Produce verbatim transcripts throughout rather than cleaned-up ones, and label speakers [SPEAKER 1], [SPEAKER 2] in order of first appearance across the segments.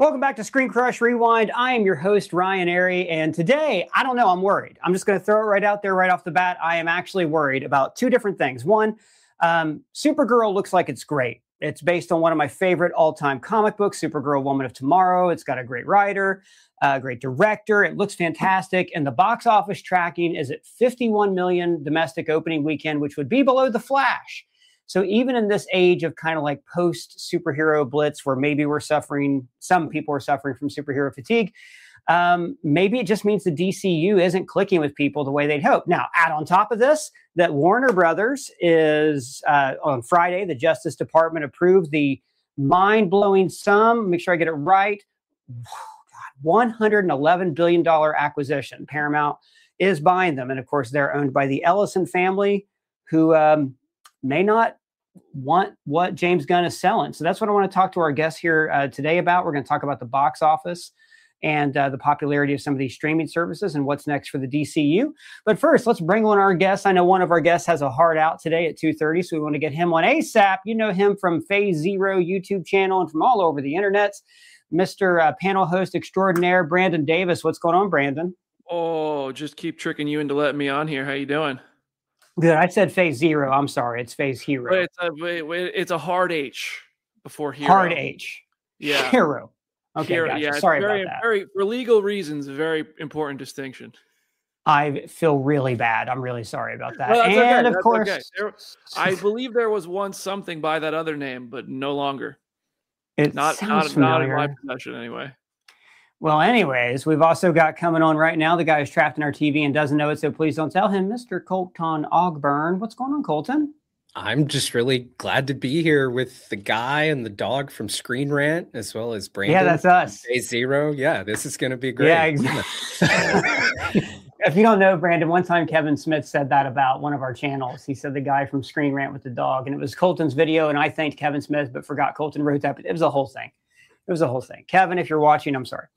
[SPEAKER 1] Welcome back to Screen Crush Rewind. I am your host, Ryan Airy, and today, I don't know, I'm worried. I'm just going to throw it right out there right off the bat. I am actually worried about two different things. One, um, Supergirl looks like it's great. It's based on one of my favorite all-time comic books, Supergirl, Woman of Tomorrow. It's got a great writer, a great director. It looks fantastic, and the box office tracking is at fifty-one million domestic opening weekend, which would be below The Flash. So even in this age of kind of like post-superhero blitz, where maybe we're suffering, some people are suffering from superhero fatigue, um, maybe it just means the D C U isn't clicking with people the way they'd hope. Now, add on top of this, that Warner Brothers is, uh, on Friday, the Justice Department approved the mind-blowing sum, make sure I get it right, one hundred eleven billion dollars acquisition. Paramount is buying them. And of course, they're owned by the Ellison family, who um, may not want what James Gunn is selling. So that's what I want to talk to our guests here uh, today about. We're going to talk about the box office and uh, the popularity of some of these streaming services and what's next for the D C U. But first, let's bring on our guest. I know one of our guests has a hard out today at two thirty, so we want to get him on ASAP. You know him from Phase Zero YouTube channel and from all over the internet. Mister Uh, panel host extraordinaire, Brandon Davis. What's going on, Brandon?
[SPEAKER 2] Oh, just keep tricking you into letting me on here. How you doing?
[SPEAKER 1] Good. I said Phase Zero. I'm sorry. It's Phase Hero.
[SPEAKER 2] Wait, it's a wait, wait, it's a hard H before hero.
[SPEAKER 1] Hard H.
[SPEAKER 2] Yeah.
[SPEAKER 1] Hero. Okay.
[SPEAKER 2] Hero,
[SPEAKER 1] Gotcha.
[SPEAKER 2] yeah,
[SPEAKER 1] sorry
[SPEAKER 2] very,
[SPEAKER 1] about that.
[SPEAKER 2] Very, for legal reasons, a very important distinction.
[SPEAKER 1] I feel really bad. I'm really sorry about that.
[SPEAKER 2] Well, that's
[SPEAKER 1] and
[SPEAKER 2] okay.
[SPEAKER 1] of
[SPEAKER 2] That's
[SPEAKER 1] course,
[SPEAKER 2] okay. there, I believe there was once something by that other name, but no longer.
[SPEAKER 1] It
[SPEAKER 2] Not,
[SPEAKER 1] sounds
[SPEAKER 2] not, not in
[SPEAKER 1] familiar.
[SPEAKER 2] my possession anyway.
[SPEAKER 1] Well, anyways, we've also got coming on right now the guy who's trapped in our T V and doesn't know it, so please don't tell him, Mister Colton Ogburn. What's going on, Colton?
[SPEAKER 3] I'm just really glad to be here with the guy and the dog from Screen Rant, as well as Brandon.
[SPEAKER 1] Yeah, that's us.
[SPEAKER 3] Phase Zero. Yeah, this is going to be great.
[SPEAKER 1] Yeah, exactly. If you don't know, Brandon, one time Kevin Smith said that about one of our channels. He said the guy from Screen Rant with the dog, and it was Colton's video, and I thanked Kevin Smith, but forgot Colton wrote that. But it was a whole thing. It was a whole thing. Kevin, if you're watching, I'm sorry.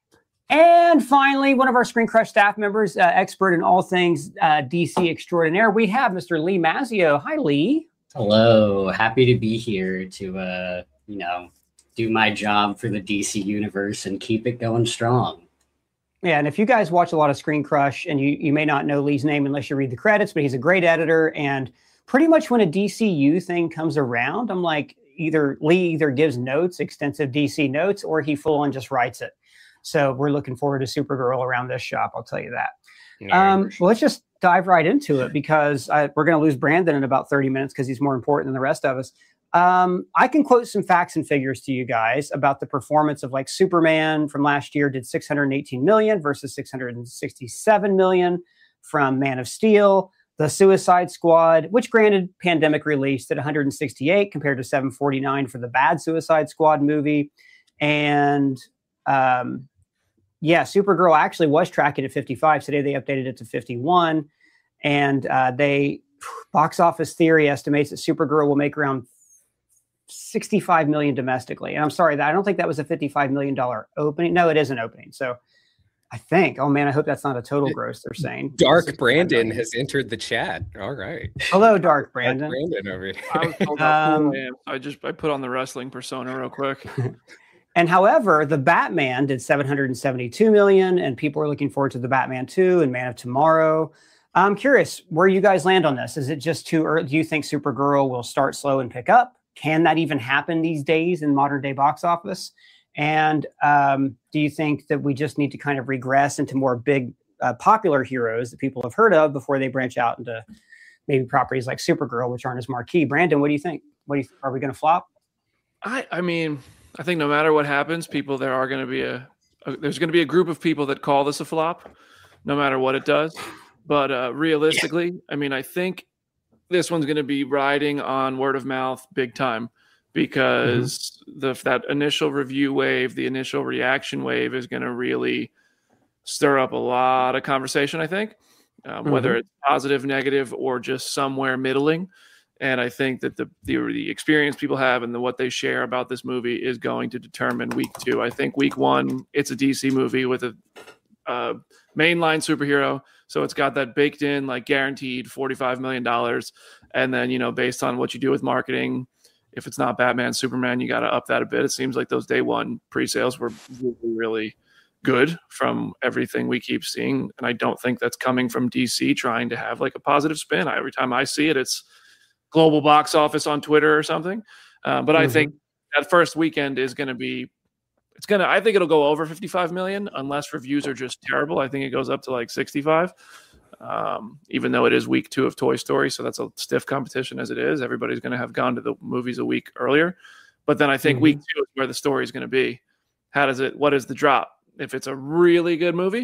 [SPEAKER 1] And finally, one of our Screen Crush staff members, uh, expert in all things uh, D C extraordinaire, we have Mister Lee Mazzio. Hi, Lee.
[SPEAKER 4] Hello. Happy to be here to, uh, you know, do my job for the D C universe and keep it going strong.
[SPEAKER 1] Yeah, and if you guys watch a lot of Screen Crush, and you, you may not know Lee's name unless you read the credits, but he's a great editor. And pretty much when a D C U thing comes around, I'm like, either Lee either gives notes, extensive D C notes, or he full on just writes it. So we're looking forward to Supergirl around this shop. I'll tell you that.
[SPEAKER 3] Yeah,
[SPEAKER 1] um, well, let's just dive right into it, because I, we're going to lose Brandon in about thirty minutes because he's more important than the rest of us. Um, I can quote some facts and figures to you guys about the performance of like Superman from last year did six hundred eighteen million versus six hundred sixty-seven million from Man of Steel. The Suicide Squad, which granted pandemic released at one hundred sixty-eight compared to seven forty-nine for the bad Suicide Squad movie. And um, yeah, Supergirl actually was tracking at fifty-five. Today they updated it to fifty-one. And uh, they, Box Office Theory estimates that Supergirl will make around sixty-five million domestically. And I'm sorry, that I don't think that was a fifty-five million dollars opening. No, it is an opening. So I think, oh man, I hope that's not a total gross, they're saying.
[SPEAKER 3] Dark Brandon has entered the chat. All right.
[SPEAKER 1] Hello, Dark Brandon.
[SPEAKER 3] Dark Brandon over here.
[SPEAKER 2] I was told how cool I am. I just I put on the wrestling persona real quick.
[SPEAKER 1] And however, the Batman did seven hundred seventy-two million, and people are looking forward to the Batman two and Man of Tomorrow. I'm curious where you guys land on this. Is it just too early? Do you think Supergirl will start slow and pick up? Can that even happen these days in modern day box office? And um, do you think that we just need to kind of regress into more big uh, popular heroes that people have heard of before they branch out into maybe properties like Supergirl, which aren't as marquee? Brandon, what do you think? What do you, are we going to flop?
[SPEAKER 2] I I mean, I think no matter what happens, people there are going to be a, a there's going to be a group of people that call this a flop, no matter what it does. But uh, realistically, yeah. I mean, I think this one's going to be riding on word of mouth big time, because mm-hmm. the that initial review wave, the initial reaction wave is going to really stir up a lot of conversation, I think, um, mm-hmm. whether it's positive, negative, or just somewhere middling. And I think that the, the the experience people have and the, what they share about this movie is going to determine week two. I think week one, it's a D C movie with a uh, mainline superhero. So it's got that baked in, like guaranteed forty-five million dollars. And then, you know, based on what you do with marketing if it's not Batman, Superman, you got to up that a bit. It seems like those day one pre-sales were really, really good from everything we keep seeing. And I don't think that's coming from D C trying to have like a positive spin. I, every time I see it, it's global box office on Twitter or something. Uh, but mm-hmm. I think that first weekend is going to be, it's going to, I think it'll go over fifty-five million unless reviews are just terrible. I think it goes up to like sixty-five, um, even though it is week two of Toy Story. So that's a stiff competition as it is. Everybody's going to have gone to the movies a week earlier. But then I think mm-hmm. week two is where the story is going to be. How does it, what is the drop? If it's a really good movie,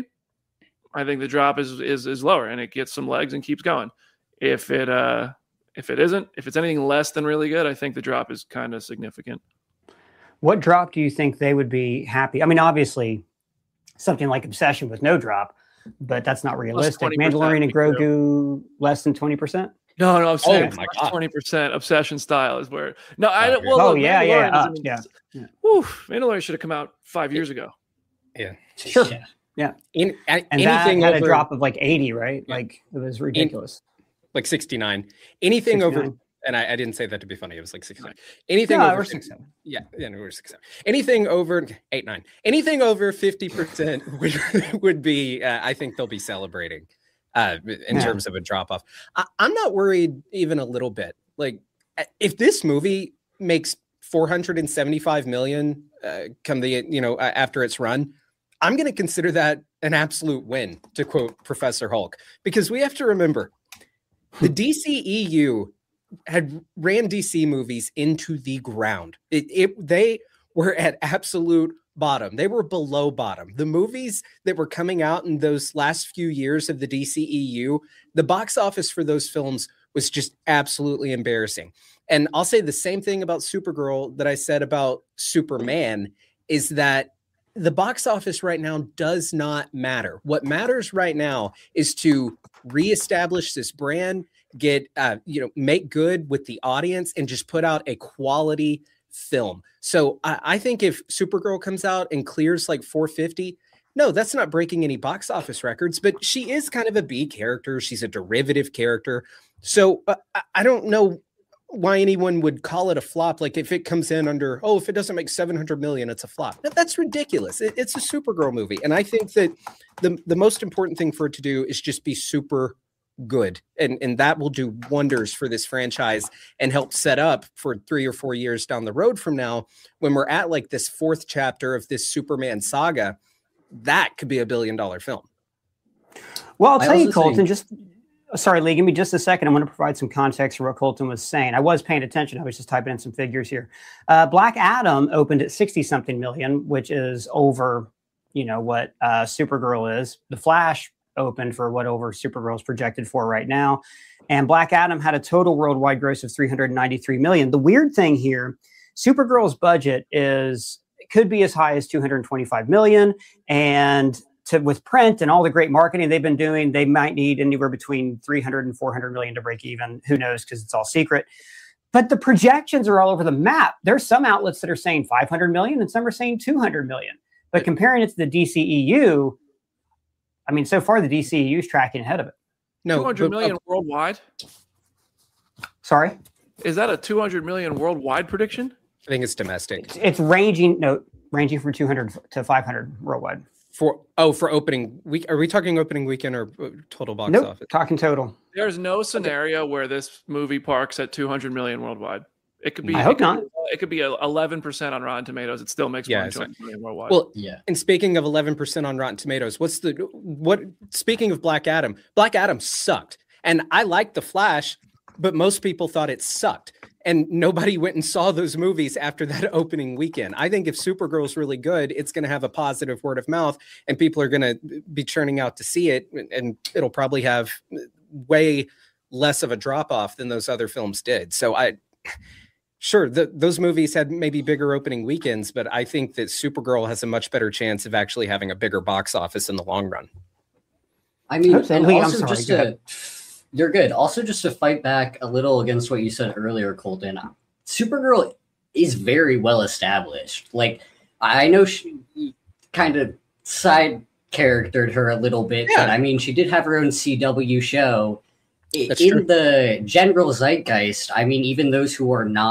[SPEAKER 2] I think the drop is, is, is lower and it gets some legs and keeps going. If it, uh, if it isn't, if it's anything less than really good, I think the drop is kind of significant.
[SPEAKER 1] What drop do you think they would be happy? I mean, obviously something like Obsession with no drop, but that's not realistic. Mandalorian and Grogu less than twenty percent?
[SPEAKER 2] No, no, I'm saying oh twenty percent Obsession style is where, no, I don't, well,
[SPEAKER 1] oh,
[SPEAKER 2] look,
[SPEAKER 1] yeah, yeah, uh,
[SPEAKER 2] is,
[SPEAKER 1] yeah, yeah.
[SPEAKER 2] Whew, Mandalorian should have come out five years ago.
[SPEAKER 3] Yeah.
[SPEAKER 1] Sure. Yeah. yeah.
[SPEAKER 3] In,
[SPEAKER 1] and
[SPEAKER 3] anything
[SPEAKER 1] that had
[SPEAKER 3] over,
[SPEAKER 1] a drop of like eighty, right? Yeah. Like it was ridiculous.
[SPEAKER 3] In, like sixty-nine. Anything sixty-nine. Over, and I, I didn't say that to be funny. It was like sixty-nine. Anything
[SPEAKER 1] no,
[SPEAKER 3] over
[SPEAKER 1] six, seven.
[SPEAKER 3] Yeah, yeah, no, we're six, seven. Anything over eight, nine. Anything over fifty percent would would be. Uh, I think they'll be celebrating uh, in yeah. terms of a drop off. I, I'm not worried even a little bit. Like if this movie makes four hundred seventy-five million uh, come the you know uh, after its run, I'm going to consider that an absolute win, to quote Professor Hulk, because we have to remember the D C E U had ran D C movies into the ground. It, it they were at absolute bottom. They were below bottom. The movies that were coming out in those last few years of the D C E U, the box office for those films was just absolutely embarrassing. And I'll say the same thing about Supergirl that I said about Superman, is that the box office right now does not matter. What matters right now is to reestablish this brand, get, uh, you know, make good with the audience, and just put out a quality film. So I, I think if Supergirl comes out and clears like four fifty, no, that's not breaking any box office records, but she is kind of a B character. She's a derivative character. So uh, I don't know why anyone would call it a flop. Like if it comes in under, oh, if it doesn't make seven hundred million, it's a flop. That's ridiculous. It, it's a Supergirl movie. And I think that the, the most important thing for it to do is just be super good. And, and that will do wonders for this franchise and help set up for three or four years down the road from now, when we're at like this fourth chapter of this Superman saga, that could be a billion dollar film.
[SPEAKER 1] Well, I'll tell you, Colton, think- just Sorry, Lee, give me just a second. I'm going to provide some context for what Colton was saying. I was paying attention. I was just typing in some figures here. Uh, Black Adam opened at sixty something million, which is over, you know, what uh, Supergirl is. The Flash opened for what over Supergirl is projected for right now. And Black Adam had a total worldwide gross of three hundred ninety-three million. The weird thing here, Supergirl's budget is, could be as high as two hundred twenty-five million. And To, with print and all the great marketing they've been doing, they might need anywhere between three hundred and four hundred million to break even. Who knows? Because it's all secret. But the projections are all over the map. There's some outlets that are saying five hundred million and some are saying two hundred million. But comparing it to the D C E U, I mean, so far the D C E U is tracking ahead of it.
[SPEAKER 2] No, two hundred million but, worldwide?
[SPEAKER 1] Sorry?
[SPEAKER 2] Is that a two hundred million worldwide prediction?
[SPEAKER 3] I think it's domestic.
[SPEAKER 1] It's, it's ranging, no, ranging from two hundred to five hundred worldwide.
[SPEAKER 3] For oh, for opening week, are we talking opening weekend or total box
[SPEAKER 1] nope,
[SPEAKER 3] office?
[SPEAKER 1] Talking total.
[SPEAKER 2] There's no scenario where this movie parks at two hundred million worldwide. It could be.
[SPEAKER 1] I hope
[SPEAKER 2] it
[SPEAKER 1] not.
[SPEAKER 2] Be, it could be eleven percent on Rotten Tomatoes. It still makes
[SPEAKER 3] yeah,
[SPEAKER 2] more than two hundred million worldwide.
[SPEAKER 3] Well,
[SPEAKER 4] yeah.
[SPEAKER 3] And speaking of eleven percent on Rotten Tomatoes, what's the what? Speaking of Black Adam, Black Adam sucked, and I liked The Flash, but most people thought it sucked. And nobody went and saw those movies after that opening weekend. I think if Supergirl's really good, it's going to have a positive word of mouth, and people are going to be churning out to see it, and it'll probably have way less of a drop off than those other films did. So I, sure, the, those movies had maybe bigger opening weekends, but I think that Supergirl has a much better chance of actually having a bigger box office in the long run.
[SPEAKER 4] I mean, and
[SPEAKER 1] Lee,
[SPEAKER 4] also
[SPEAKER 1] sorry,
[SPEAKER 4] just to. You're good. Also, just to fight back a little against what you said earlier, Colton, Supergirl is very well established. Like, I know she kind of side charactered her a little bit, yeah. but I mean, she did have her own C W show.
[SPEAKER 3] That's
[SPEAKER 4] in
[SPEAKER 3] true.
[SPEAKER 4] The general zeitgeist, I mean, even those who are not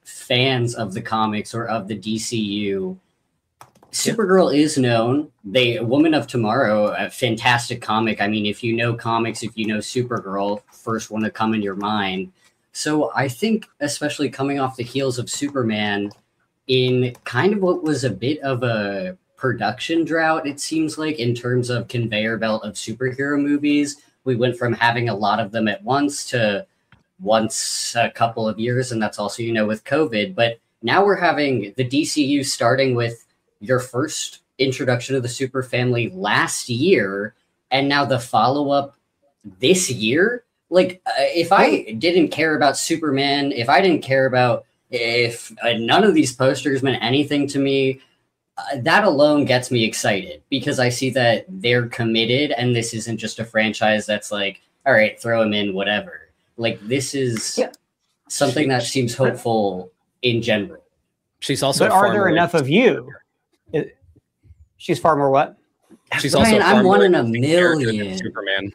[SPEAKER 4] fans of the comics or of the D C U, Supergirl is known. They Woman of Tomorrow, a fantastic comic. I mean, if you know comics, if you know Supergirl, first one to come in your mind. So I think, especially coming off the heels of Superman, in kind of what was a bit of a production drought, it seems like, in terms of conveyor belt of superhero movies, we went from having a lot of them at once to once a couple of years, and that's also, you know, with COVID. But now we're having the D C U starting with your first introduction of the super family last year, and now the follow-up this year. Like, uh, if I didn't care about Superman, if I didn't care about, if uh, none of these posters meant anything to me, uh, that alone gets me excited, because I see that they're committed, and this isn't just a franchise that's like, all right, throw them in, whatever. Like, this is yeah. something that seems hopeful in general.
[SPEAKER 3] She's also.
[SPEAKER 1] But are there enough of you? It, she's far more what?
[SPEAKER 3] She's also.
[SPEAKER 4] Ryan, I'm one in a million.
[SPEAKER 3] Superman.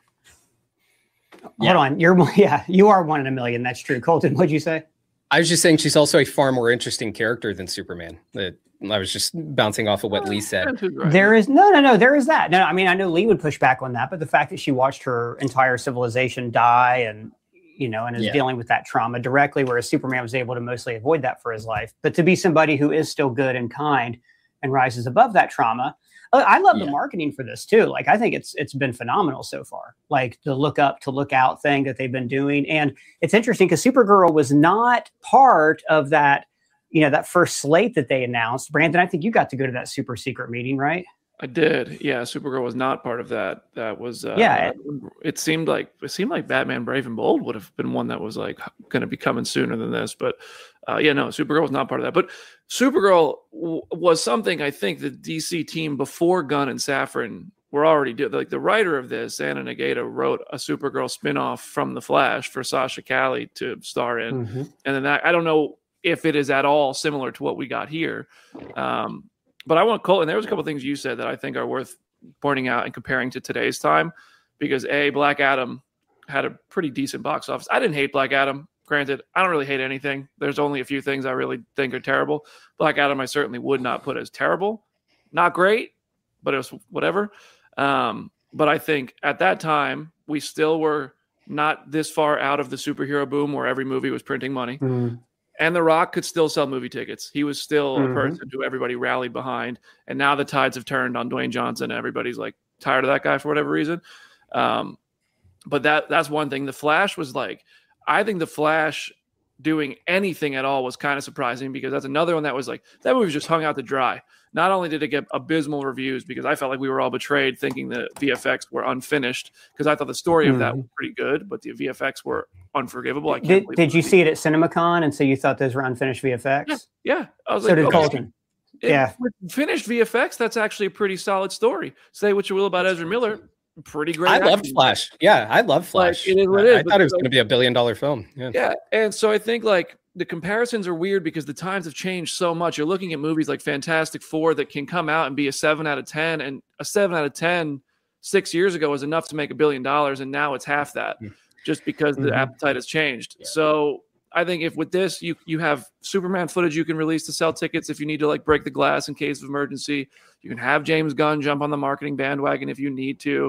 [SPEAKER 1] Hold on, you're yeah, you are one in a million. That's true. Colton, what'd you say?
[SPEAKER 3] I was just saying she's also a far more interesting character than Superman. That I was just bouncing off of what Lee said.
[SPEAKER 1] There is no, no, no. There is that. No, I mean, I know Lee would push back on that, but the fact that she watched her entire civilization die, and you know, and is
[SPEAKER 4] yeah.
[SPEAKER 1] dealing with that trauma directly, whereas Superman was able to mostly avoid that for his life. But to be somebody who is still good and kind and rises above that trauma. I love yeah. the marketing for this too. Like, I think it's it's been phenomenal so far. Like the look up to look out thing that they've been doing, and it's interesting because Supergirl was not part of that, you know, that first slate that they announced. Brandon, I think you got to go to that super secret meeting, right?
[SPEAKER 2] I did. Yeah, Supergirl was not part of that. That was uh,
[SPEAKER 1] yeah. It,
[SPEAKER 2] it seemed like it seemed like Batman Brave and Bold would have been one that was like going to be coming sooner than this, but uh, yeah, no, Supergirl was not part of that. But Supergirl w- was something I think the D C team before Gunn and Safran were already doing. Like the writer of this, Anna Nagata, wrote a Supergirl spinoff from The Flash for Sasha Calle to star in,
[SPEAKER 1] mm-hmm.
[SPEAKER 2] and then that I don't know if it is at all similar to what we got here. Um, But I want Colton. There was a couple of things you said that I think are worth pointing out and comparing to today's time, because A, Black Adam had a pretty decent box office. I didn't hate Black Adam. Granted, I don't really hate anything. There's only a few things I really think are terrible. Black Adam, I certainly would not put as terrible. Not great, but it was whatever. Um, but I think at that time, we still were not this far out of the superhero boom where every movie was printing money.
[SPEAKER 1] Mm.
[SPEAKER 2] And The Rock could still sell movie tickets. He was still
[SPEAKER 1] Mm-hmm.
[SPEAKER 2] a person who everybody rallied behind. And now the tides have turned on Dwayne Johnson. And everybody's like tired of that guy for whatever reason. Um, but that that's one thing. The Flash was like, I think The Flash doing anything at all was kind of surprising, because that's another one that was like, that movie was just hung out to dry. Not only did it get abysmal reviews, because I felt like we were all betrayed thinking the V F X were unfinished, because I thought the story
[SPEAKER 1] mm-hmm.
[SPEAKER 2] of that was pretty good, but the V F X were unforgivable. I can't
[SPEAKER 1] did
[SPEAKER 2] believe
[SPEAKER 1] did you
[SPEAKER 2] movie.
[SPEAKER 1] see it at CinemaCon, and so you thought those were unfinished V F X?
[SPEAKER 2] Yeah, yeah. I was
[SPEAKER 1] so
[SPEAKER 2] like,
[SPEAKER 1] did
[SPEAKER 2] okay.
[SPEAKER 1] Colton.
[SPEAKER 2] It,
[SPEAKER 1] yeah.
[SPEAKER 2] With finished V F X, that's actually a pretty solid story. Say what you will about Ezra Miller, pretty great.
[SPEAKER 3] I loved Flash. Yeah, I love Flash.
[SPEAKER 2] Like, it is what
[SPEAKER 3] I,
[SPEAKER 2] it is,
[SPEAKER 3] I thought it was
[SPEAKER 2] like,
[SPEAKER 3] going to be a billion dollar film. Yeah.
[SPEAKER 2] yeah, and so I think like the comparisons are weird because the times have changed so much. You're looking at movies like Fantastic Four that can come out and be a seven out of ten, and a seven out of ten six years ago was enough to make a billion dollars, and now it's half that, just because the mm-hmm. appetite has changed. Yeah. So I think if with this you you have Superman footage you can release to sell tickets if you need to like break the glass in case of emergency. You can have James Gunn jump on the marketing bandwagon if you need to.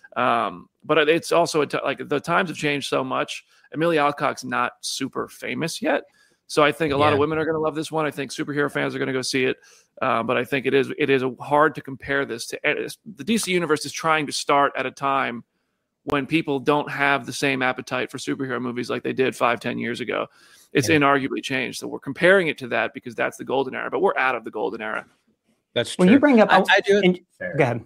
[SPEAKER 2] Um, but it's also a t- like the times have changed so much. Amelia Alcock's not super famous yet, so I think a lot
[SPEAKER 3] yeah.
[SPEAKER 2] of women are going to love this one. I think superhero fans are going to go see it, uh, but I think it is it is hard to compare this to the D C universe is trying to start at a time when people don't have the same appetite for superhero movies like they did five, ten years ago. It's yeah. inarguably changed, so we're comparing it to that because that's the golden era. But we're out of the golden era.
[SPEAKER 3] That's true.
[SPEAKER 1] Well, you bring up.
[SPEAKER 3] I, I do.
[SPEAKER 1] And, go ahead.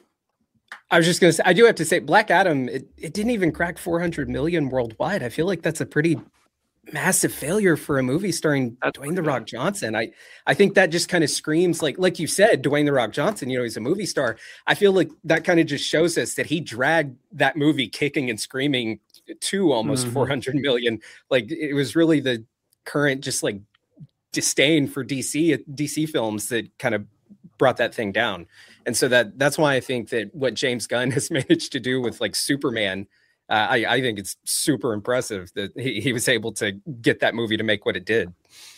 [SPEAKER 3] I was just going to say, I do have to say, Black Adam, it, it didn't even crack four hundred million worldwide. I feel like that's a pretty massive failure for a movie starring that's Dwayne The Rock Johnson. I, I think that just kind of screams like, like you said, Dwayne The Rock Johnson, you know, he's a movie star. I feel like that kind of just shows us that he dragged that movie kicking and screaming to almost mm-hmm. four hundred million. Like it was really the current, just like disdain for D C, D C films that kind of brought that thing down. And so that that's why I think that what James Gunn has managed to do with like Superman, uh, I, I think it's super impressive that he, he was able to get that movie to make what it did.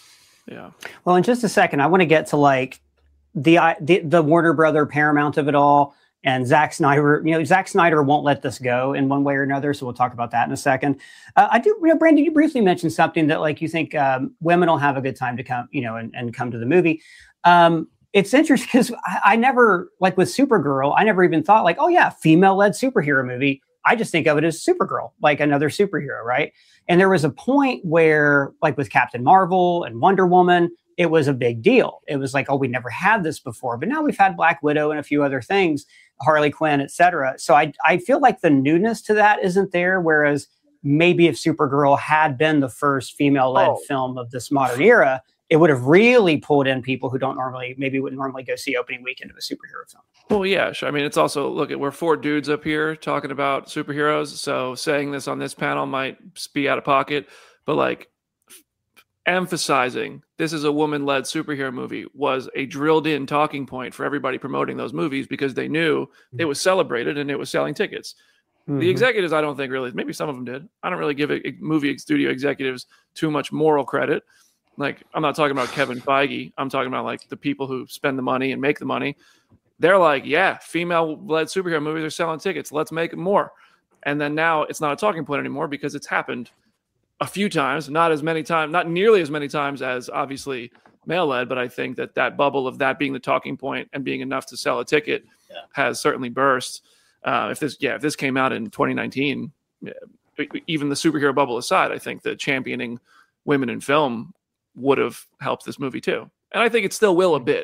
[SPEAKER 2] Yeah.
[SPEAKER 1] Well, in just a second, I want to get to like the, the the Warner Brother Paramount of it all, and Zack Snyder. You know, Zack Snyder won't let this go in one way or another. So we'll talk about that in a second. Uh, I do, you know, Brandon, you briefly mentioned something that like you think um, women will have a good time to come, you know, and, and come to the movie. Um, it's interesting because I, I never, like with Supergirl, I never even thought like, oh yeah, female-led superhero movie. I just think of it as Supergirl, like another superhero, right? And there was a point where, like with Captain Marvel and Wonder Woman, it was a big deal. It was like, oh, we never had this before, but now we've had Black Widow and a few other things, Harley Quinn, et cetera. So I, I feel like the newness to that isn't there. Whereas maybe if Supergirl had been the first female-led
[SPEAKER 2] Oh.
[SPEAKER 1] film of this modern era, it would have really pulled in people who don't normally, maybe wouldn't normally go see opening weekend of a superhero film.
[SPEAKER 2] Well, yeah, sure. I mean, it's also, look, at we're four dudes up here talking about superheroes, so saying this on this panel might be out of pocket, but like f- emphasizing this is a woman-led superhero movie was a drilled-in talking point for everybody promoting those movies because they knew it was celebrated and it was selling tickets.
[SPEAKER 1] Mhm.
[SPEAKER 2] The executives, I don't think really, maybe some of them did. I don't really give it, movie studio executives too much moral credit. Like, I'm not talking about Kevin Feige. I'm talking about like the people who spend the money and make the money. They're like, yeah, female-led superhero movies are selling tickets. Let's make more. And then now it's not a talking point anymore because it's happened a few times, not as many times, not nearly as many times as obviously male-led, but I think that that bubble of that being the talking point and being enough to sell a ticket
[SPEAKER 4] Yeah.
[SPEAKER 2] has certainly burst. Uh, if this, yeah, if this came out in twenty nineteen, yeah, even the superhero bubble aside, I think that championing women in film would have helped this movie too. And I think it still will a bit,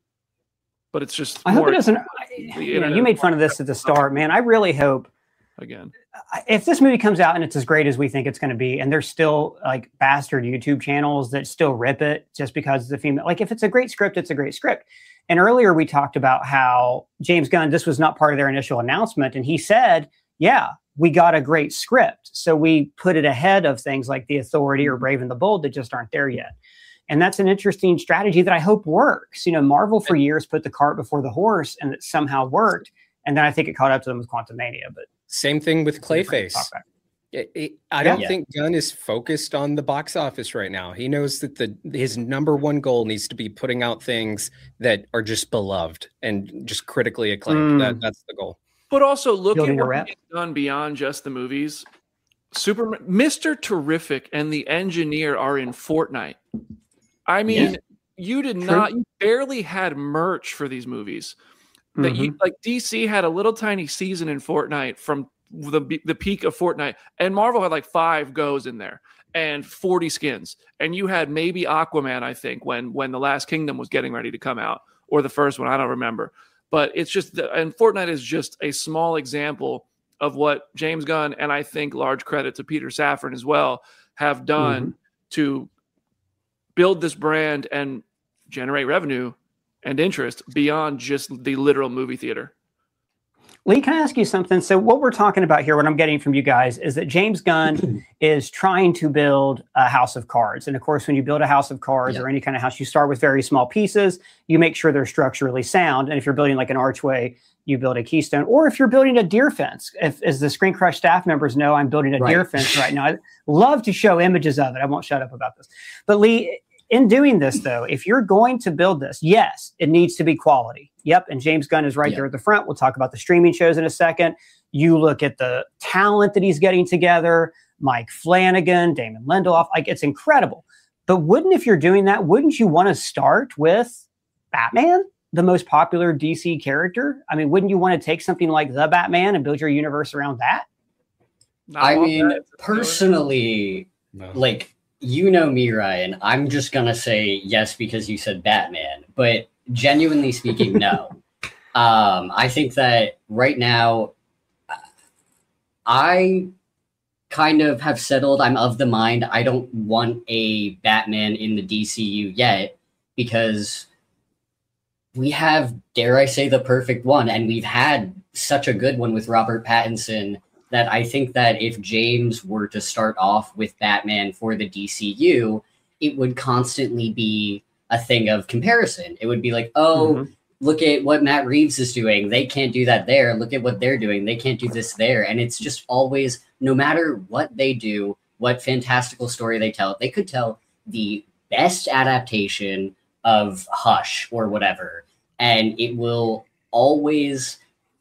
[SPEAKER 2] but it's just,
[SPEAKER 1] I hope
[SPEAKER 2] more-
[SPEAKER 1] it doesn't. I-
[SPEAKER 2] the
[SPEAKER 1] You know,
[SPEAKER 2] internet
[SPEAKER 1] you made
[SPEAKER 2] is
[SPEAKER 1] fun of this at the start, man. I really hope
[SPEAKER 2] again.
[SPEAKER 1] I- if this movie comes out and it's as great as we think it's going to be, and there's still like bastard YouTube channels that still rip it just because it's a female. Like if it's a great script, it's a great script. And earlier we talked about how James Gunn, this was not part of their initial announcement, and he said, "Yeah, we got a great script, so we put it ahead of things like The Authority or Brave and the Bold that just aren't there yet." And that's an interesting strategy that I hope works. You know, Marvel for years put the cart before the horse, and it somehow worked. And then I think it caught up to them with Quantumania. But
[SPEAKER 3] Same thing with Clayface.
[SPEAKER 1] talk back.
[SPEAKER 3] It- it- I don't
[SPEAKER 4] Yeah.
[SPEAKER 3] think Gunn is focused on the box office right now. He knows that the his number one goal needs to be putting out things that are just beloved and just critically acclaimed.
[SPEAKER 1] Mm.
[SPEAKER 3] That, that's the goal.
[SPEAKER 2] But also look
[SPEAKER 1] Building
[SPEAKER 2] at
[SPEAKER 1] a
[SPEAKER 2] what
[SPEAKER 1] rep.
[SPEAKER 2] he's done beyond just the movies. Superman, Mister Terrific and the Engineer are in Fortnite. I mean,
[SPEAKER 4] Yeah.
[SPEAKER 2] you did
[SPEAKER 1] True.
[SPEAKER 2] not, you barely had merch for these movies. That you like D C had a little tiny season in Fortnite from the the peak of Fortnite, and Marvel had like five goes in there and forty skins, and you had maybe Aquaman, I think, when when the Last Kingdom was getting ready to come out, or the first one, I don't remember. But it's just, the, and Fortnite is just a small example of what James Gunn, and I think large credit to Peter Safran as well, have done
[SPEAKER 1] Mm-hmm.
[SPEAKER 2] to build this brand and generate revenue and interest beyond just the literal movie theater.
[SPEAKER 1] Lee, can I ask you something? So what we're talking about here, what I'm getting from you guys, is that James Gunn is trying to build a house of cards. And of course, when you build a house of cards
[SPEAKER 4] Yeah.
[SPEAKER 1] or any kind of house, you start with very small pieces. You make sure they're structurally sound. And if you're building like an archway, you build a keystone. Or if you're building a deer fence, if, as the Screen Crush staff members know, I'm building a
[SPEAKER 4] Right.
[SPEAKER 1] deer fence right now. I'd love to show images of it. I won't shut up about this. But Lee, in doing this, though, if you're going to build this, yes, it needs to be quality. Yep. And James Gunn is right
[SPEAKER 4] Yeah.
[SPEAKER 1] there at the front. We'll talk about the streaming shows in a second. You look at the talent that he's getting together, Mike Flanagan, Damon Lindelof, like it's incredible. But wouldn't, if you're doing that, wouldn't you want to start with Batman, the most popular D C character? I mean, wouldn't you want to take something like the Batman and build your universe around that?
[SPEAKER 2] Not
[SPEAKER 4] I
[SPEAKER 2] all
[SPEAKER 4] mean,
[SPEAKER 2] that.
[SPEAKER 4] personally,
[SPEAKER 3] No.
[SPEAKER 4] like, you know me, Ryan. I'm just gonna say yes because you said Batman, but genuinely speaking, no. Um, I think that right now, I kind of have settled. I'm of the mind I don't want a Batman in the D C U yet because we have, dare I say, the perfect one, and we've had such a good one with Robert Pattinson that I think that if James were to start off with Batman for the D C U, it would constantly be a thing of comparison. It would be like, oh,
[SPEAKER 1] Mhm.
[SPEAKER 4] look at what Matt Reeves is doing. They can't do that there. Look at what they're doing. They can't do this there. And it's just always, no matter what they do, what fantastical story they tell, they could tell the best adaptation of Hush or whatever, and it will always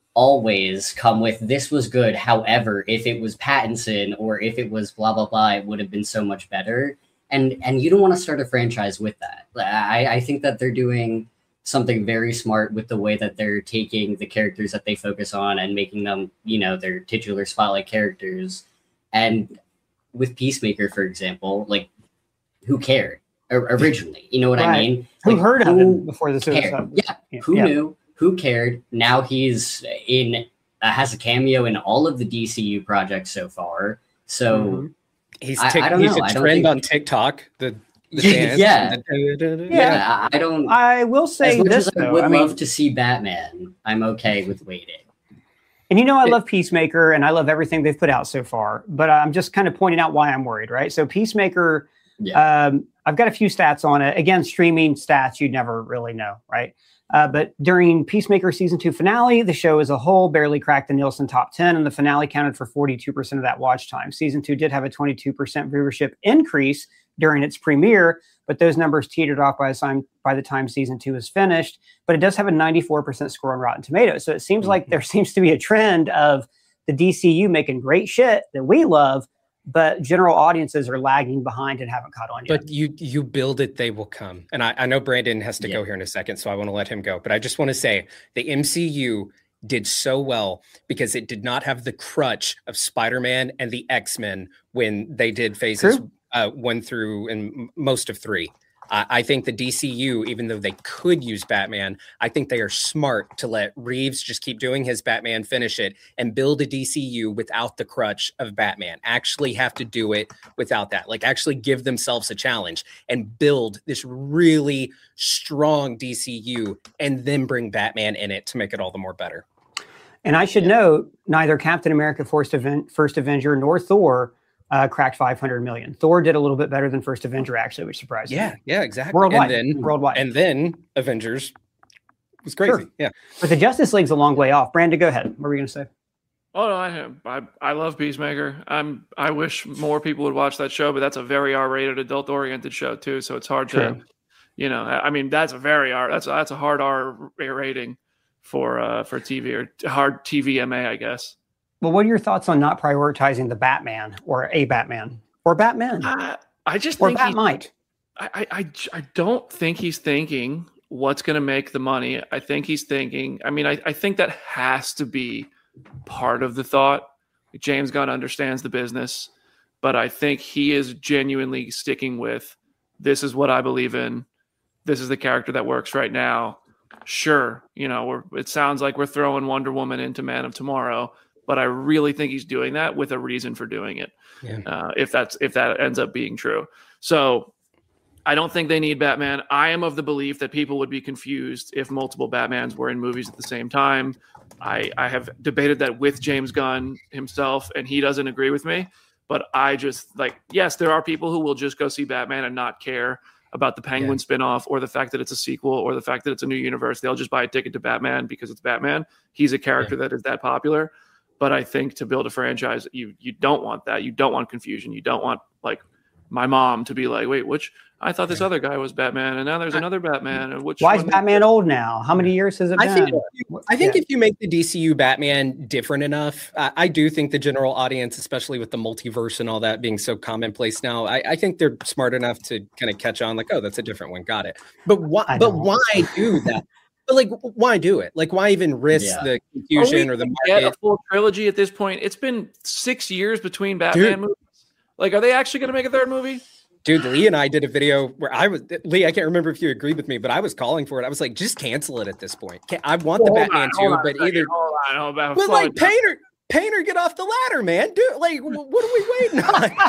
[SPEAKER 4] always come with this was good. However, if it was Pattinson or if it was blah blah blah, it would have been so much better. And and you don't want to start a franchise with that. I, I think that they're doing something very smart with the way that they're taking the characters that they focus on and making them, you know, their titular spotlight characters. And with Peacemaker, for example, like who cared originally? You know what right. I mean?
[SPEAKER 1] Who
[SPEAKER 4] like,
[SPEAKER 1] heard
[SPEAKER 4] who
[SPEAKER 1] of him before this episode?
[SPEAKER 4] Yeah. yeah. Who yeah. knew? Who cared? Now he's in uh, has a cameo in all of the D C U projects so far. So
[SPEAKER 3] mm-hmm. he's
[SPEAKER 4] I,
[SPEAKER 3] tic-
[SPEAKER 4] I don't
[SPEAKER 3] he's
[SPEAKER 4] know.
[SPEAKER 3] a trend think... on TikTok. The, the
[SPEAKER 4] yeah, yeah.
[SPEAKER 3] The,
[SPEAKER 4] yeah. I don't.
[SPEAKER 1] I will say
[SPEAKER 4] as much
[SPEAKER 1] this.
[SPEAKER 4] As I
[SPEAKER 1] though,
[SPEAKER 4] would
[SPEAKER 1] I
[SPEAKER 4] love
[SPEAKER 1] mean,
[SPEAKER 4] to see Batman. I'm okay with waiting.
[SPEAKER 1] And you know, I love Peacemaker, and I love everything they've put out so far. But I'm just kind of pointing out why I'm worried, right? So Peacemaker, yeah. um, I've got a few stats on it. Again, streaming stats you'd never really know, right? Uh, but during Peacemaker season two finale, the show as a whole barely cracked the Nielsen top ten, and the finale counted for forty-two percent of that watch time. Season two did have a twenty-two percent viewership increase during its premiere, but those numbers teetered off by the time, by the time season two is finished. But it does have a ninety-four percent score on Rotten Tomatoes. So it seems mm-hmm. like there seems to be a trend of the D C U making great shit that we love, but general audiences are lagging behind and haven't caught on yet.
[SPEAKER 3] But you you build it, they will come. And I, I know Brandon has to yeah. go here in a second, so I want to let him go. But I just want to say the M C U did so well because it did not have the crutch of Spider-Man and the X-Men when they did phases uh, one through and most of three. Uh, I think the D C U, even though they could use Batman, I think they are smart to let Reeves just keep doing his Batman, finish it, and build a D C U without the crutch of Batman. Actually have to do it without that. Like actually give themselves a challenge and build this really strong D C U and then bring Batman in it to make it all the more better.
[SPEAKER 1] And I should yeah. note, neither Captain America First, Aven- First Avenger nor Thor Uh, cracked five hundred million. Thor did a little bit better than First Avenger, actually, which surprised
[SPEAKER 3] yeah,
[SPEAKER 1] me.
[SPEAKER 3] Yeah, yeah, exactly.
[SPEAKER 1] Worldwide.
[SPEAKER 3] And then,
[SPEAKER 1] worldwide.
[SPEAKER 3] And then Avengers was crazy. Sure. Yeah.
[SPEAKER 1] But the Justice League's a long way off. Brandon, go ahead. What were you going to say?
[SPEAKER 2] Oh, no, I, I I love Peacemaker. I'm I wish more people would watch that show, but that's a very R-rated, adult-oriented show too. So it's hard True. to, you know, I mean, that's a very R. That's a, that's a hard R rating for uh, for T V or hard T V M A, I guess.
[SPEAKER 1] Well, what are your thoughts on not prioritizing the Batman or a Batman or Batman?
[SPEAKER 2] Uh, I just
[SPEAKER 1] or
[SPEAKER 2] think
[SPEAKER 1] Batmite.
[SPEAKER 2] I, I I don't think he's thinking what's going to make the money. I think he's thinking. I mean, I, I think that has to be part of the thought. James Gunn understands the business, but I think he is genuinely sticking with this is what I believe in. This is the character that works right now. Sure, you know, we're, it sounds like we're throwing Wonder Woman into Man of Tomorrow. But I really think he's doing that with a reason for doing it. Yeah. Uh, if that's if that ends up being true, so I don't think they need Batman. I am of the belief that people would be confused if multiple Batmans were in movies at the same time. I I have debated that with James Gunn himself, and he doesn't agree with me. But I just like yes, there are people who will just go see Batman and not care about the Penguin yeah. spinoff or the fact that it's a sequel or the fact that it's a new universe. They'll just buy a ticket to Batman because it's Batman. He's a character yeah. that is that popular. But I think to build a franchise, you you don't want that. You don't want confusion. You don't want like my mom to be like, wait, which I thought this other guy was Batman, and now there's another Batman. And which
[SPEAKER 1] why is Batman old now? How many years has it been?
[SPEAKER 3] I think, I think yeah. if you make the D C U Batman different enough, I, I do think the general audience, especially with the multiverse and all that being so commonplace now, I, I think they're smart enough to kind of catch on. Like, oh, that's a different one. Got it. But why? But why do that? But like, why do it? Like, why even risk yeah. the confusion or the market?
[SPEAKER 2] Get a full trilogy at this point. It's been six years between Batman
[SPEAKER 3] Dude.
[SPEAKER 2] movies. Like, are they actually going to make a third movie?
[SPEAKER 3] Dude, Lee and I did a video where I was Lee. I can't remember if you agreed with me, but I was calling for it. I was like, just cancel it at this point. I want the
[SPEAKER 2] hold
[SPEAKER 3] Batman
[SPEAKER 2] on,
[SPEAKER 3] too,
[SPEAKER 2] on
[SPEAKER 3] but either.
[SPEAKER 2] Hold on, hold on,
[SPEAKER 3] but like, Painter. Painter, get off the ladder, man. Do like, what are we waiting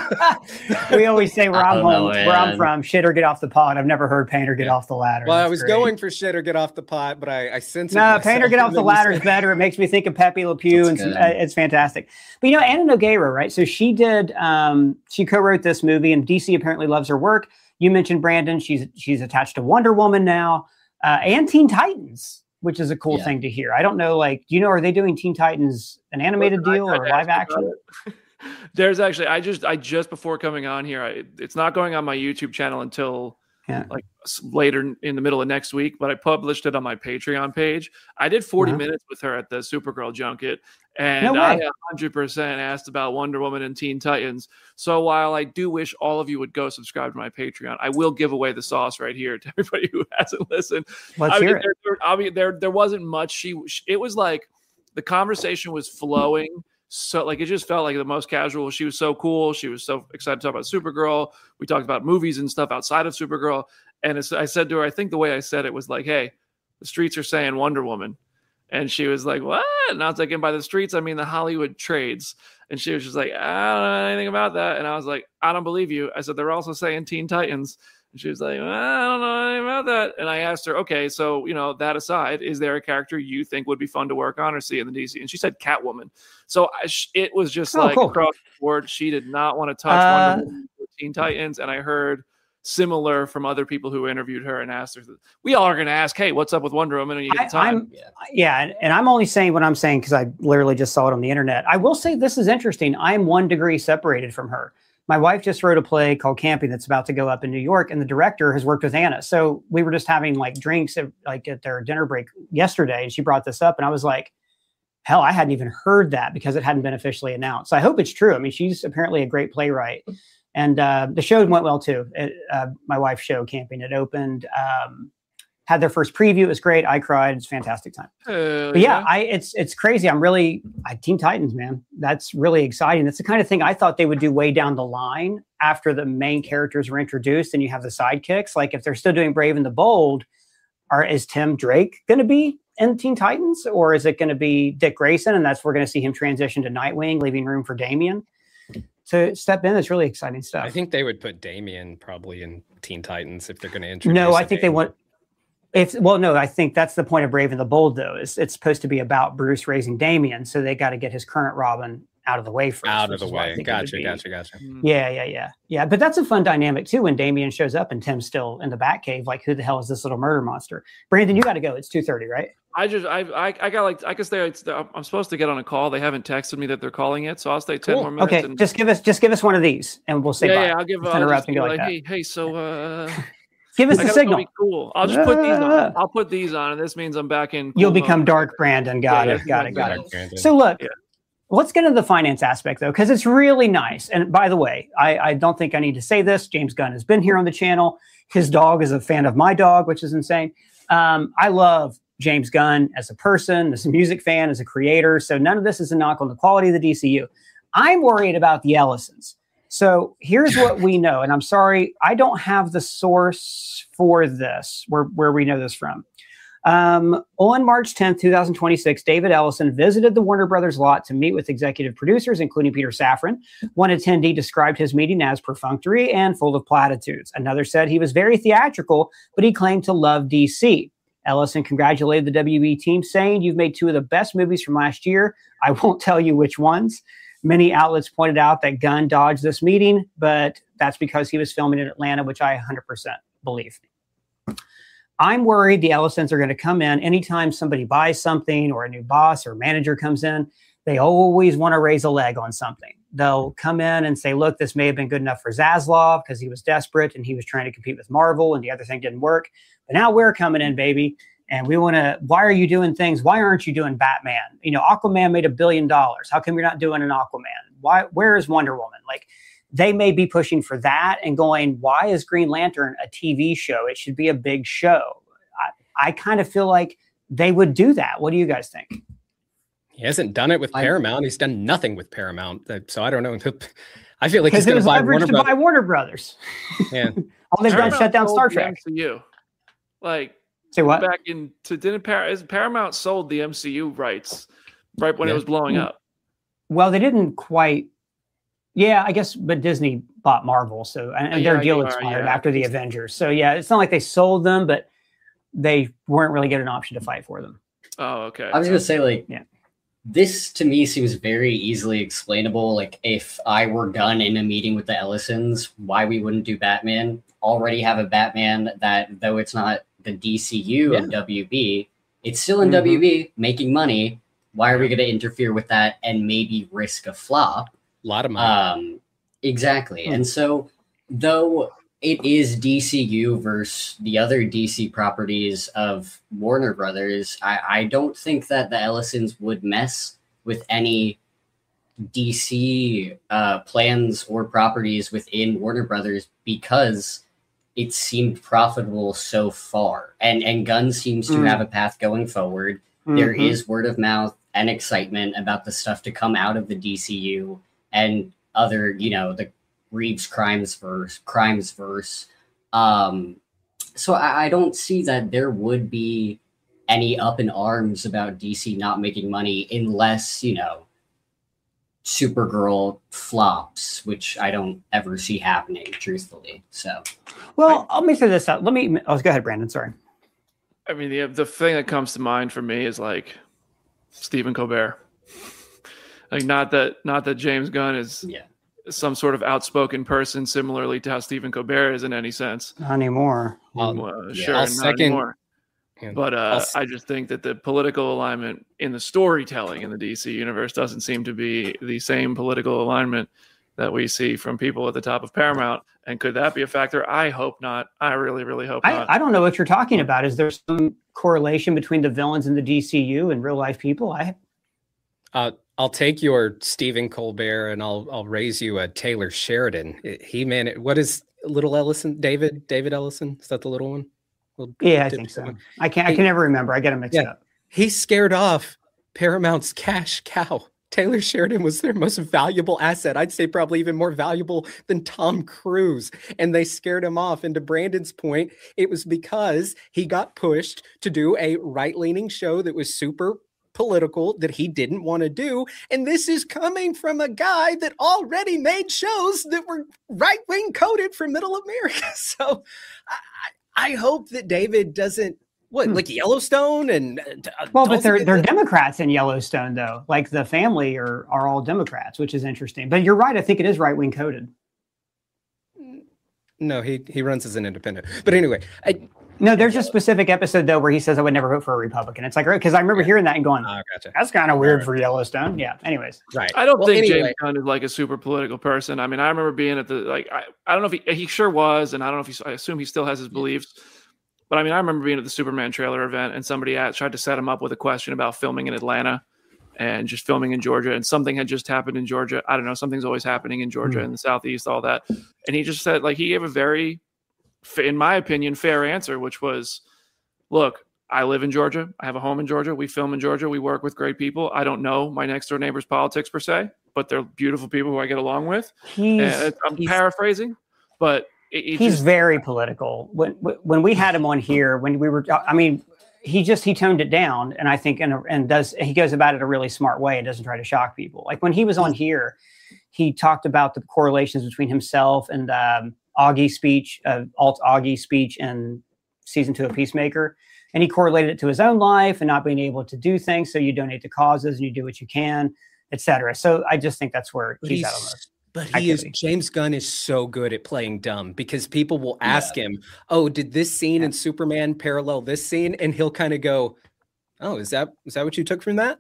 [SPEAKER 3] on?
[SPEAKER 1] We always say where I'm home, know, where I'm from, shit or get off the pot. I've never heard Painter get yeah. off the ladder.
[SPEAKER 3] Well,
[SPEAKER 1] That's
[SPEAKER 3] I was
[SPEAKER 1] great.
[SPEAKER 3] going for shit or get off the pot, but I, I sense
[SPEAKER 1] no, Painter get off the ladder is better. It makes me think of Pepe Le Pew, and some, uh, it's fantastic. But you know, Anna Nogueira, right? So she did, um, she co-wrote this movie, and D C apparently loves her work. You mentioned Brandon; she's she's attached to Wonder Woman now, uh, and Teen Titans, which is a cool yeah. thing to hear. I don't know, like, do you know, are they doing Teen Titans an animated well, deal I, or I live action?
[SPEAKER 2] There's actually, I just, I just before coming on here, I, it's not going on my YouTube channel until
[SPEAKER 1] Yeah.
[SPEAKER 2] like later in the middle of next week, but I published it on my Patreon page. I did forty
[SPEAKER 1] Uh-huh.
[SPEAKER 2] minutes with her at the Supergirl junket, and
[SPEAKER 1] No
[SPEAKER 2] I
[SPEAKER 1] way.
[SPEAKER 2] one hundred percent asked about Wonder Woman and Teen Titans. So while I do wish all of you would go subscribe to my Patreon, I will give away the sauce right here to everybody who hasn't listened.
[SPEAKER 1] Let's
[SPEAKER 2] I mean,
[SPEAKER 1] hear it.
[SPEAKER 2] there, there, I mean, there there wasn't much. She, she it was like the conversation was flowing. So like it just felt like the most casual. She was so cool. She was so excited to talk about Supergirl. We talked about movies and stuff outside of Supergirl. And it's, I said to her, I think the way I said it was like, hey, the streets are saying Wonder Woman. And she was like, what? And I was like, and by the streets, I mean the Hollywood trades. And she was just like, I don't know anything about that. And I was like, I don't believe you. I said, they're also saying Teen Titans. And she was like, well, I don't know anything about that. And I asked her, okay, so, you know, that aside, is there a character you think would be fun to work on or see in the D C? And she said Catwoman. So I, it was just
[SPEAKER 1] Oh,
[SPEAKER 2] like
[SPEAKER 1] cool.
[SPEAKER 2] across the board. She did not want to touch
[SPEAKER 1] Uh,
[SPEAKER 2] Wonder Woman or Teen Titans. And I heard similar from other people who interviewed her and asked her. We all are going to ask, hey, what's up with Wonder Woman? And you get the
[SPEAKER 1] I,
[SPEAKER 2] time.
[SPEAKER 1] I'm, yeah, and, and I'm only saying what I'm saying because I literally just saw it on the internet. I will say this is interesting. I am one degree separated from her. My wife just wrote a play called Camping that's about to go up in New York, and the director has worked with Anna. So we were just having like drinks at, like at their dinner break yesterday, and she brought this up, and I was like, hell, I hadn't even heard that because it hadn't been officially announced. So I hope it's true. I mean, she's apparently a great playwright. And uh, the show went well too. It, uh, my wife's show, Camping, it opened, um, had their first preview. It was great. I cried. It's a fantastic time.
[SPEAKER 2] Uh,
[SPEAKER 1] But yeah, I it's it's crazy. I'm really I, Teen Titans, man. That's really exciting. That's the kind of thing I thought they would do way down the line after the main characters were introduced, and you have the sidekicks. Like if they're still doing Brave and the Bold, are is Tim Drake going to be in Teen Titans, or is it going to be Dick Grayson? And that's we're going to see him transition to Nightwing, leaving room for Damian to step in. That's really exciting stuff.
[SPEAKER 3] I think they would put Damian probably in Teen Titans if they're going to introduce.
[SPEAKER 1] No, I
[SPEAKER 3] a
[SPEAKER 1] think they
[SPEAKER 3] Damian.
[SPEAKER 1] want. If well, no, I think that's the point of Brave and the Bold, though. Is it's supposed to be about Bruce raising Damian, so they got to get his current Robin out of the way first.
[SPEAKER 3] out of
[SPEAKER 1] which
[SPEAKER 3] the
[SPEAKER 1] is why I
[SPEAKER 3] way.
[SPEAKER 1] think it would
[SPEAKER 3] Gotcha,
[SPEAKER 1] be-
[SPEAKER 3] gotcha, gotcha.
[SPEAKER 2] Mm.
[SPEAKER 1] Yeah, yeah, yeah, yeah. But that's a fun dynamic too when Damian shows up and Tim's still in the Batcave. Like, who the hell is this little murder monster? Brandon, you got to go. It's two thirty, right?
[SPEAKER 2] I just I I, I got like I guess they I'm supposed to get on a call. They haven't texted me that they're calling it, so I'll stay ten
[SPEAKER 3] Cool.
[SPEAKER 2] more minutes.
[SPEAKER 1] Okay,
[SPEAKER 2] and,
[SPEAKER 1] just give us just give us one of these, and we'll say
[SPEAKER 2] yeah,
[SPEAKER 1] bye.
[SPEAKER 2] yeah, I'll give.
[SPEAKER 1] Just
[SPEAKER 2] I'll
[SPEAKER 1] interrupt
[SPEAKER 2] just
[SPEAKER 1] and
[SPEAKER 2] be
[SPEAKER 1] go
[SPEAKER 2] like,
[SPEAKER 1] like that.
[SPEAKER 2] hey, hey, so uh,
[SPEAKER 1] Give us
[SPEAKER 2] I
[SPEAKER 1] the
[SPEAKER 2] gotta go
[SPEAKER 1] signal.
[SPEAKER 2] be cool. I'll just put these on. I'll put these on, and this means I'm back in.
[SPEAKER 1] You'll
[SPEAKER 2] cool
[SPEAKER 1] become
[SPEAKER 2] mode.
[SPEAKER 1] Dark Brandon. Got
[SPEAKER 2] Yeah,
[SPEAKER 1] it. Got it. Got it.
[SPEAKER 3] Dark Brandon.
[SPEAKER 1] So look,
[SPEAKER 2] Yeah.
[SPEAKER 1] let's get into the finance aspect though, because it's really nice. And by the way, I, I don't think I need to say this. James Gunn has been here on the channel. His dog is a fan of my dog, which is insane. Um, I love James Gunn as a person, as a music fan, as a creator. So none of this is a knock on the quality of the D C U. I'm worried about the Ellisons. So here's what we know. And I'm sorry, I don't have the source for this, where, where we know this from. Um, on March tenth, twenty twenty-six, David Ellison visited the Warner Brothers lot to meet with executive producers, including Peter Safran. One attendee described his meeting as perfunctory and full of platitudes. Another said he was very theatrical, but he claimed to love D C. Ellison congratulated the W B team, saying, "You've made two of the best movies from last year. I won't tell you which ones." Many outlets pointed out that Gunn dodged this meeting, but that's because he was filming in Atlanta, which I one hundred percent believe. I'm worried the Ellisons are going to come in anytime somebody buys something or a new boss or manager comes in. They always want to raise a leg on something. They'll come in and say, look, this may have been good enough for Zaslav because he was desperate and he was trying to compete with Marvel and the other thing didn't work. But now we're coming in, baby. And we want to, why are you doing things? Why aren't you doing Batman? You know, Aquaman made a billion dollars. How come you're not doing an Aquaman? Why, where is Wonder Woman? Like, they may be pushing for that and going, why is Green Lantern a T V show? It should be a big show. I, I kind of feel like they would do that. What do you guys think?
[SPEAKER 3] He hasn't done it with
[SPEAKER 4] I-
[SPEAKER 3] Paramount. He's done nothing with Paramount. uh, So I don't know. I feel like he's
[SPEAKER 1] Because it
[SPEAKER 3] going
[SPEAKER 1] was
[SPEAKER 3] to buy
[SPEAKER 1] leveraged
[SPEAKER 3] Warner
[SPEAKER 1] to buy
[SPEAKER 3] Brothers.
[SPEAKER 1] Warner Brothers.
[SPEAKER 3] Yeah.
[SPEAKER 1] All they've done is
[SPEAKER 2] Paramount
[SPEAKER 1] shut down
[SPEAKER 2] sold
[SPEAKER 1] Star
[SPEAKER 2] the
[SPEAKER 1] Trek.
[SPEAKER 2] M C U. Like
[SPEAKER 1] Say what?
[SPEAKER 2] back in to didn't Par- is- Paramount sold the M C U rights right when
[SPEAKER 3] Yeah.
[SPEAKER 2] it was blowing
[SPEAKER 1] Mm.
[SPEAKER 2] up.
[SPEAKER 1] Well, they didn't quite. Yeah, I guess, but Disney bought Marvel, so and, and
[SPEAKER 2] Yeah,
[SPEAKER 1] their deal
[SPEAKER 2] you are,
[SPEAKER 1] expired
[SPEAKER 2] yeah.
[SPEAKER 1] after the Avengers. So yeah, it's not like they sold them, but they weren't really getting an option to fight for them.
[SPEAKER 2] Oh, okay.
[SPEAKER 4] I was gonna say, like,
[SPEAKER 1] Yeah.
[SPEAKER 4] this to me seems very easily explainable. Like, if I were done in a meeting with the Ellisons, why we wouldn't do Batman? Already have a Batman that, though it's not the D C U
[SPEAKER 3] Yeah.
[SPEAKER 4] of W B, it's still in
[SPEAKER 1] Mhm.
[SPEAKER 4] W B making money. Why are we going to interfere with that and maybe risk a flop?
[SPEAKER 3] A lot of money.
[SPEAKER 4] Um, exactly.
[SPEAKER 1] Hmm.
[SPEAKER 4] And so, though it is D C U versus the other D C properties of Warner Brothers. I, I don't think that the Ellisons would mess with any D C uh, plans or properties within Warner Brothers because it seemed profitable so far. And, and Gunn seems to mm. have a path going forward. Mm-hmm. There is word of mouth and excitement about the stuff to come out of the D C U and other, you know, the Reeves crimes verse, crimes verse. Um, so I, I don't see that there would be any up in arms about D C not making money unless, you know, Supergirl flops, which I don't ever see happening, truthfully. So,
[SPEAKER 1] well, I, let me say this out. Let me. Oh, go ahead, Brandon. Sorry.
[SPEAKER 2] I mean, the the thing that comes to mind for me is like Stephen Colbert. Like, not that not that James Gunn is
[SPEAKER 4] yeah.
[SPEAKER 2] some sort of outspoken person, similarly to how Stephen Colbert is in any sense.
[SPEAKER 1] Not anymore.
[SPEAKER 2] Well, uh,
[SPEAKER 3] yeah,
[SPEAKER 2] sure,
[SPEAKER 3] I'll
[SPEAKER 2] not
[SPEAKER 3] second,
[SPEAKER 2] anymore.
[SPEAKER 3] Yeah,
[SPEAKER 2] but uh, I just think that the political alignment in the storytelling in the D C universe doesn't seem to be the same political alignment that we see from people at the top of Paramount. And could that be a factor? I hope not. I really, really hope
[SPEAKER 1] I,
[SPEAKER 2] not.
[SPEAKER 1] I don't know what you're talking about. Is there some correlation between the villains in the D C U and real life people? I
[SPEAKER 3] Uh, I'll take your Stephen Colbert and I'll I'll raise you a Taylor Sheridan. He man, it, what is Little Ellison? David David Ellison? Is that the little one? Little
[SPEAKER 1] yeah, I think so. One? I can't. I can never remember. I get them mixed
[SPEAKER 3] yeah,
[SPEAKER 1] up.
[SPEAKER 3] He scared off Paramount's cash cow. Taylor Sheridan was their most valuable asset. I'd say probably even more valuable than Tom Cruise. And they scared him off. And to Brandon's point, it was because he got pushed to do a right-leaning show that was super political that he didn't want to do. And this is coming from a guy that already made shows that were right-wing coded for middle America. So I, I hope that David doesn't What, hmm. like Yellowstone and uh,
[SPEAKER 1] well, but they're they're Democrats in Yellowstone, though. Like the family are are all Democrats, which is interesting. But you're right. I think it is right wing coded.
[SPEAKER 3] No, he he runs as an independent. But anyway, I,
[SPEAKER 1] no, there's a specific episode though where he says I would never vote for a Republican. It's like because I remember yeah. hearing that and going, oh, gotcha. That's kind of weird right. for Yellowstone. Yeah. Anyways,
[SPEAKER 3] right.
[SPEAKER 2] I don't
[SPEAKER 3] well,
[SPEAKER 2] think
[SPEAKER 3] anyway.
[SPEAKER 2] James Gunn is like a super political person. I mean, I remember being at the like I, I don't know if he he sure was, and I don't know if he I assume he still has his beliefs. But I mean, I remember being at the Superman trailer event and somebody asked, tried to set him up with a question about filming in Atlanta and just filming in Georgia. And something had just happened in Georgia. I don't know. Something's always happening in Georgia mm. in the Southeast, all that. And he just said, like, he gave a very, in my opinion, fair answer, which was, look, I live in Georgia. I have a home in Georgia. We film in Georgia. We work with great people. I don't know my next door neighbor's politics per se, but they're beautiful people who I get along with.
[SPEAKER 1] He's,
[SPEAKER 2] and I'm
[SPEAKER 1] he's,
[SPEAKER 2] paraphrasing, but
[SPEAKER 1] It, he's
[SPEAKER 2] just,
[SPEAKER 1] very political. When when we had him on here, when we were, I mean, he just he toned it down, and I think and and does he goes about it a really smart way and doesn't try to shock people. Like when he was on here, he talked about the correlations between himself and um, Augie's speech, uh, Alt Augie's speech in season two of Peacemaker, and he correlated it to his own life and not being able to do things. So you donate to causes and you do what you can, et cetera. So I just think that's where he's, he's at on this.
[SPEAKER 3] But he is James Gunn is so good at playing dumb because people will ask yeah. him, "Oh, did this scene yeah. in Superman parallel this scene?" And he'll kind of go, "Oh, is that is that what you took from that?"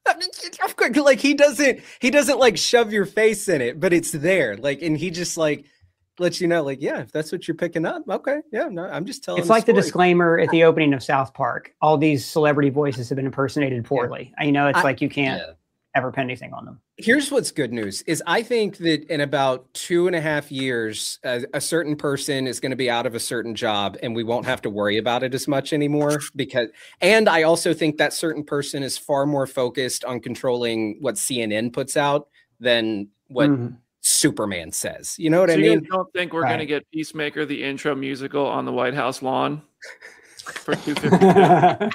[SPEAKER 3] Of course, like he doesn't he doesn't like shove your face in it, but it's there. Like, and he just like lets you know, like, yeah, if that's what you're picking up, okay, yeah, no, I'm just telling.
[SPEAKER 1] It's like the disclaimer at the opening of South Park. All these celebrity voices have been impersonated poorly. Yeah. You know, it's I, like you can't. Yeah. ever pin anything on them.
[SPEAKER 3] Here's what's good news is I think that in about two and a half years, uh, a certain person is going to be out of a certain job and we won't have to worry about it as much anymore because, and I also think that certain person is far more focused on controlling what C N N puts out than what mm-hmm. Superman says. You know what
[SPEAKER 2] so
[SPEAKER 3] I mean?
[SPEAKER 2] You don't think we're right. going to get Peacemaker, the intro musical on the White House lawn for two fifty?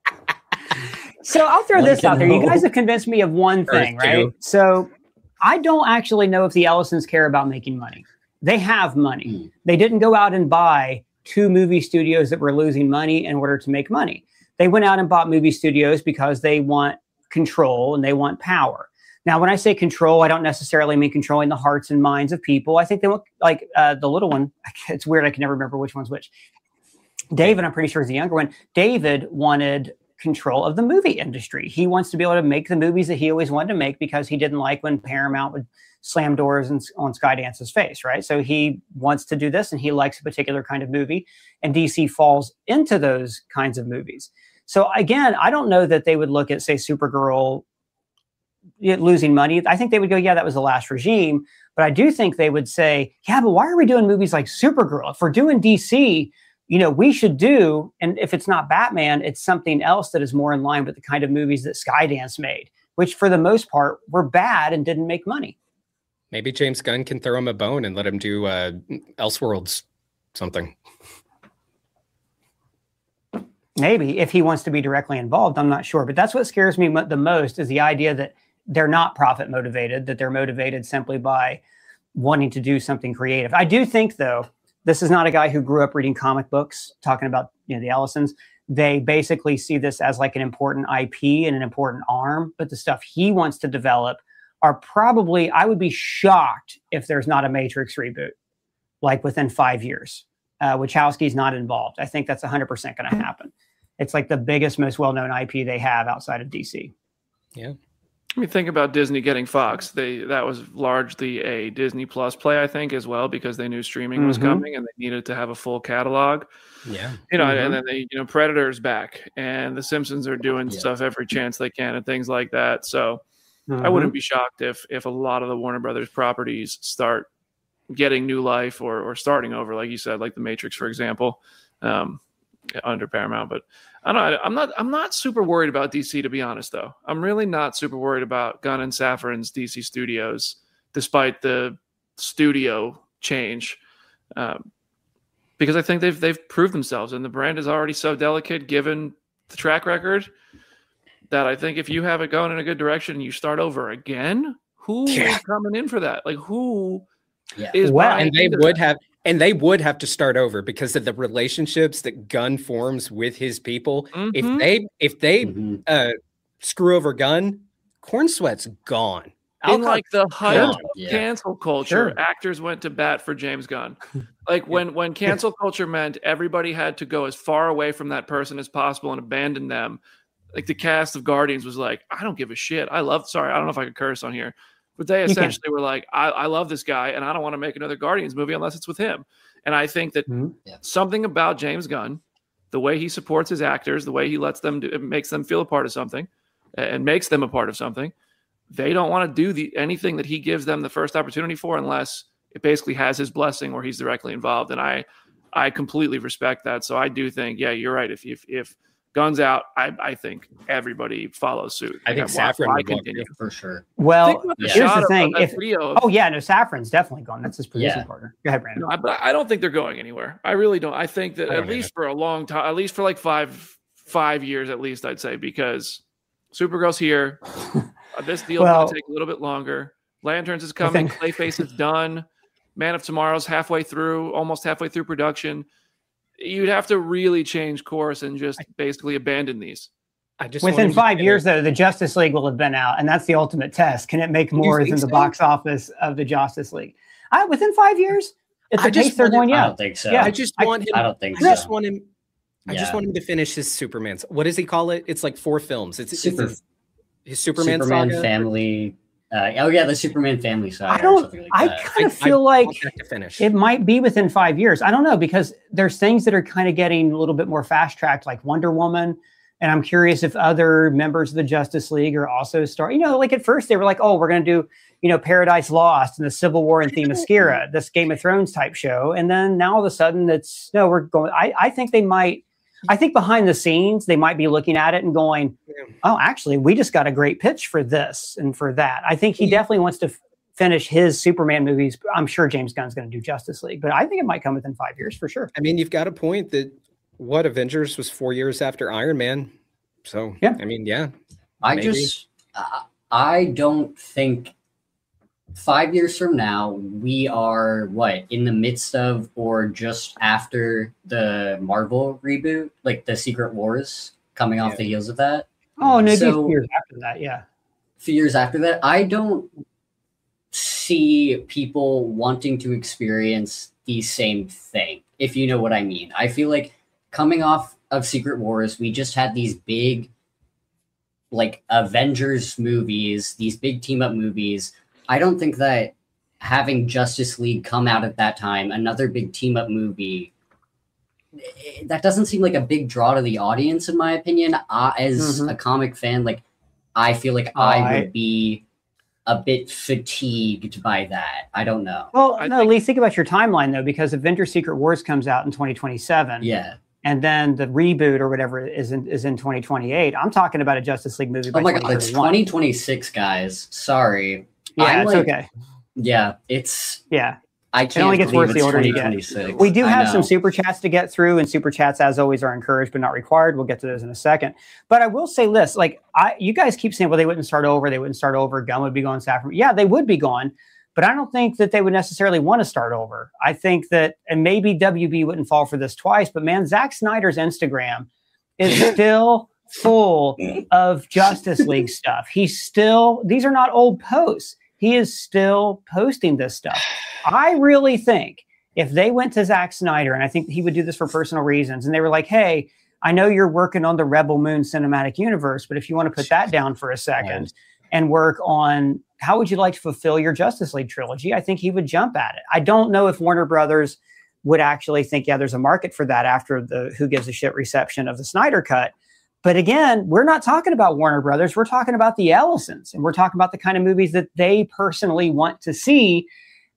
[SPEAKER 1] So I'll throw one this out there. You guys have convinced me of one thing, right? So I don't actually know if the Ellisons care about making money. They have money. Mm. They didn't go out and buy two movie studios that were losing money in order to make money. They went out and bought movie studios because they want control and they want power. Now, when I say control, I don't necessarily mean controlling the hearts and minds of people. I think they want, like uh, the little one, it's weird. I can never remember which one's which. David, I'm pretty sure is the younger one. David wanted control of the movie industry. He wants to be able to make the movies that he always wanted to make because he didn't like when Paramount would slam doors in, on Skydance's face, right? So he wants to do this, and he likes a particular kind of movie, and D C falls into those kinds of movies. So again, I don't know that they would look at, say, Supergirl losing money. I think they would go, yeah, that was the last regime. But I do think they would say, yeah, but why are we doing movies like Supergirl? If we're doing D C, you know, we should do, and if it's not Batman, it's something else that is more in line with the kind of movies that Skydance made, which for the most part were bad and didn't make money.
[SPEAKER 3] Maybe James Gunn can throw him a bone and let him do uh, Elseworlds something.
[SPEAKER 1] Maybe if he wants to be directly involved, I'm not sure. But that's what scares me mo- the most is the idea that they're not profit motivated, that they're motivated simply by wanting to do something creative. I do think, though, this is not a guy who grew up reading comic books, talking about, you know, the Ellisons. They basically see this as like an important I P and an important arm. But the stuff he wants to develop are probably, I would be shocked if there's not a Matrix reboot, like within five years. Uh, Wachowski's not involved. I think that's one hundred percent going to happen. It's like the biggest, most well-known I P they have outside of D C.
[SPEAKER 3] Yeah.
[SPEAKER 2] I mean, think about Disney getting Fox. They that was largely a Disney Plus play, I think, as well, because they knew streaming mm-hmm. was coming and they needed to have a full catalog.
[SPEAKER 3] Yeah,
[SPEAKER 2] you know,
[SPEAKER 3] mm-hmm.
[SPEAKER 2] and then they, you know, Predator's back, and The Simpsons are doing yeah. stuff every chance they can, and things like that. So, mm-hmm. I wouldn't be shocked if if a lot of the Warner Brothers properties start getting new life or or starting over, like you said, like The Matrix, for example, um, under Paramount. But I don't know. I'm not. I'm not super worried about D C, to be honest. Though I'm really not super worried about Gunn and Safran's D C Studios, despite the studio change, um, because I think they've they've proved themselves, and the brand is already so delicate given the track record that I think if you have it going in a good direction and you start over again, who yeah. is coming in for that? Like who
[SPEAKER 4] yeah.
[SPEAKER 2] is
[SPEAKER 3] well, and they would
[SPEAKER 2] that?
[SPEAKER 3] have. And they would have to start over because of the relationships that Gunn forms with his people. Mm-hmm. If they if they mm-hmm. uh, screw over Gunn, Corn Sweat's gone.
[SPEAKER 2] In like the height of
[SPEAKER 4] yeah.
[SPEAKER 2] cancel culture, sure. actors went to bat for James Gunn. Like yeah. when when cancel culture meant everybody had to go as far away from that person as possible and abandon them. Like the cast of Guardians was like, I don't give a shit. I love. Sorry, I don't know if I could curse on here. But they essentially were like, I, I love this guy, and I don't want to make another Guardians movie unless it's with him. And I think that mm-hmm. yeah. something about James Gunn, the way he supports his actors, the way he lets them do, it makes them feel a part of something and makes them a part of something. They don't want to do the anything that he gives them the first opportunity for unless it basically has his blessing or he's directly involved. And I I completely respect that. So I do think, yeah, you're right. If if, if Gunn's out, I, I think everybody follows suit.
[SPEAKER 3] I think Safran would continue
[SPEAKER 4] for sure.
[SPEAKER 1] Well, here's the thing. If,
[SPEAKER 2] of,
[SPEAKER 1] oh yeah, no, Safran's definitely gone. That's his producing
[SPEAKER 4] yeah.
[SPEAKER 1] partner. Go ahead, Brandon.
[SPEAKER 2] No, I, but I don't think they're going anywhere. I really don't. I think that
[SPEAKER 3] I
[SPEAKER 2] at least for a long time, at least for like five five years at least, I'd say, because Supergirl's here. uh, this deal
[SPEAKER 1] well,
[SPEAKER 2] going to take a little bit longer. Lanterns is coming. Think... Clayface is done. Man of Tomorrow's halfway through, almost halfway through production. You'd have to really change course and just basically abandon these.
[SPEAKER 3] I just
[SPEAKER 1] Within five years, though, the Justice League will have been out, and that's the ultimate test. Can it make more than
[SPEAKER 3] so?
[SPEAKER 1] the box office of the Justice League? I, within five years, it's
[SPEAKER 3] I
[SPEAKER 1] a pace they're going.
[SPEAKER 4] I
[SPEAKER 1] Yeah,
[SPEAKER 4] don't think so.
[SPEAKER 1] Yeah,
[SPEAKER 3] I just want him.
[SPEAKER 4] I don't think
[SPEAKER 3] I
[SPEAKER 4] so.
[SPEAKER 3] just want him. I
[SPEAKER 4] Yeah.
[SPEAKER 3] just want him to finish his Superman. What does he call it? It's like four films. It's,
[SPEAKER 4] Super,
[SPEAKER 3] it's his, his Superman,
[SPEAKER 4] Superman
[SPEAKER 3] saga.
[SPEAKER 4] family. Uh, oh yeah, the Superman family saga.
[SPEAKER 1] I don't.
[SPEAKER 4] Or something like
[SPEAKER 1] I
[SPEAKER 4] that.
[SPEAKER 1] kind of
[SPEAKER 3] I-
[SPEAKER 1] feel
[SPEAKER 3] I
[SPEAKER 1] like
[SPEAKER 3] want that to finish.
[SPEAKER 1] it might be within five years. I don't know, because there's things that are kind of getting a little bit more fast tracked, like Wonder Woman. And I'm curious if other members of the Justice League are also starting. You know, like at first they were like, "Oh, we're going to do, you know, Paradise Lost and the Civil War and Themyscira, this Game of Thrones type show." And then now all of a sudden, it's no, we're going. I, I think they might. I think behind the scenes they might be looking at it and going, "Oh, actually, we just got a great pitch for this and for that." I think he definitely wants to f- finish his Superman movies. I'm sure James Gunn's going to do Justice League, but I think it might come within five years for sure.
[SPEAKER 3] I mean, you've got a point that what Avengers was four years after Iron Man. So,
[SPEAKER 1] yeah,
[SPEAKER 3] I mean, yeah.
[SPEAKER 4] I
[SPEAKER 3] maybe.
[SPEAKER 4] just, uh, I don't think five years from now we are what in the midst of or just after the Marvel reboot, like the Secret Wars coming off
[SPEAKER 3] Yeah.
[SPEAKER 4] the heels of that.
[SPEAKER 1] Oh, no,
[SPEAKER 4] So-
[SPEAKER 1] a few years after that, yeah.
[SPEAKER 4] A few years after that, I don't see people wanting to experience the same thing, if you know what I mean. I feel like coming off of Secret Wars, we just had these big, like, Avengers movies, these big team-up movies. I don't think that having Justice League come out at that time, another big team-up movie, that doesn't seem like a big draw to the audience, in my opinion. Uh, as mm-hmm. a comic fan, like, I feel like oh, I would I... be a bit fatigued by that. I don't know.
[SPEAKER 1] Well,
[SPEAKER 2] I
[SPEAKER 1] no,
[SPEAKER 2] think...
[SPEAKER 1] Lee, think about your timeline, though, because Avengers Secret Wars comes out in twenty twenty-seven.
[SPEAKER 4] Yeah.
[SPEAKER 1] And then the reboot or whatever is in, is in twenty twenty-eight. I'm talking about a Justice League movie by
[SPEAKER 4] Oh my God, it's twenty twenty-six, guys. Sorry.
[SPEAKER 1] Yeah,
[SPEAKER 4] I'm
[SPEAKER 1] it's
[SPEAKER 4] like,
[SPEAKER 1] okay.
[SPEAKER 4] Yeah, it's...
[SPEAKER 1] Yeah.
[SPEAKER 4] I can't
[SPEAKER 1] it only gets worse the older you get. We do have some super chats to get through, and super chats, as always, are encouraged but not required. We'll get to those in a second. But I will say this: like, I, you guys keep saying, well, they wouldn't start over, they wouldn't start over. Gunn would be gone, Safran. Yeah, they would be gone, but I don't think that they would necessarily want to start over. I think that, and maybe W B wouldn't fall for this twice, but man, Zack Snyder's Instagram is still full of Justice League stuff. He's still; these are not old posts. He is still posting this stuff. I really think if they went to Zack Snyder, and I think he would do this for personal reasons, and they were like, hey, I know you're working on the Rebel Moon cinematic universe, but if you want to put that down for a second and work on how would you like to fulfill your Justice League trilogy, I think he would jump at it. I don't know if Warner Brothers would actually think, yeah, there's a market for that after the who gives a shit reception of the Snyder Cut. But again, we're not talking about Warner Brothers. We're talking about the Ellisons, and we're talking about the kind of movies that they personally want to see.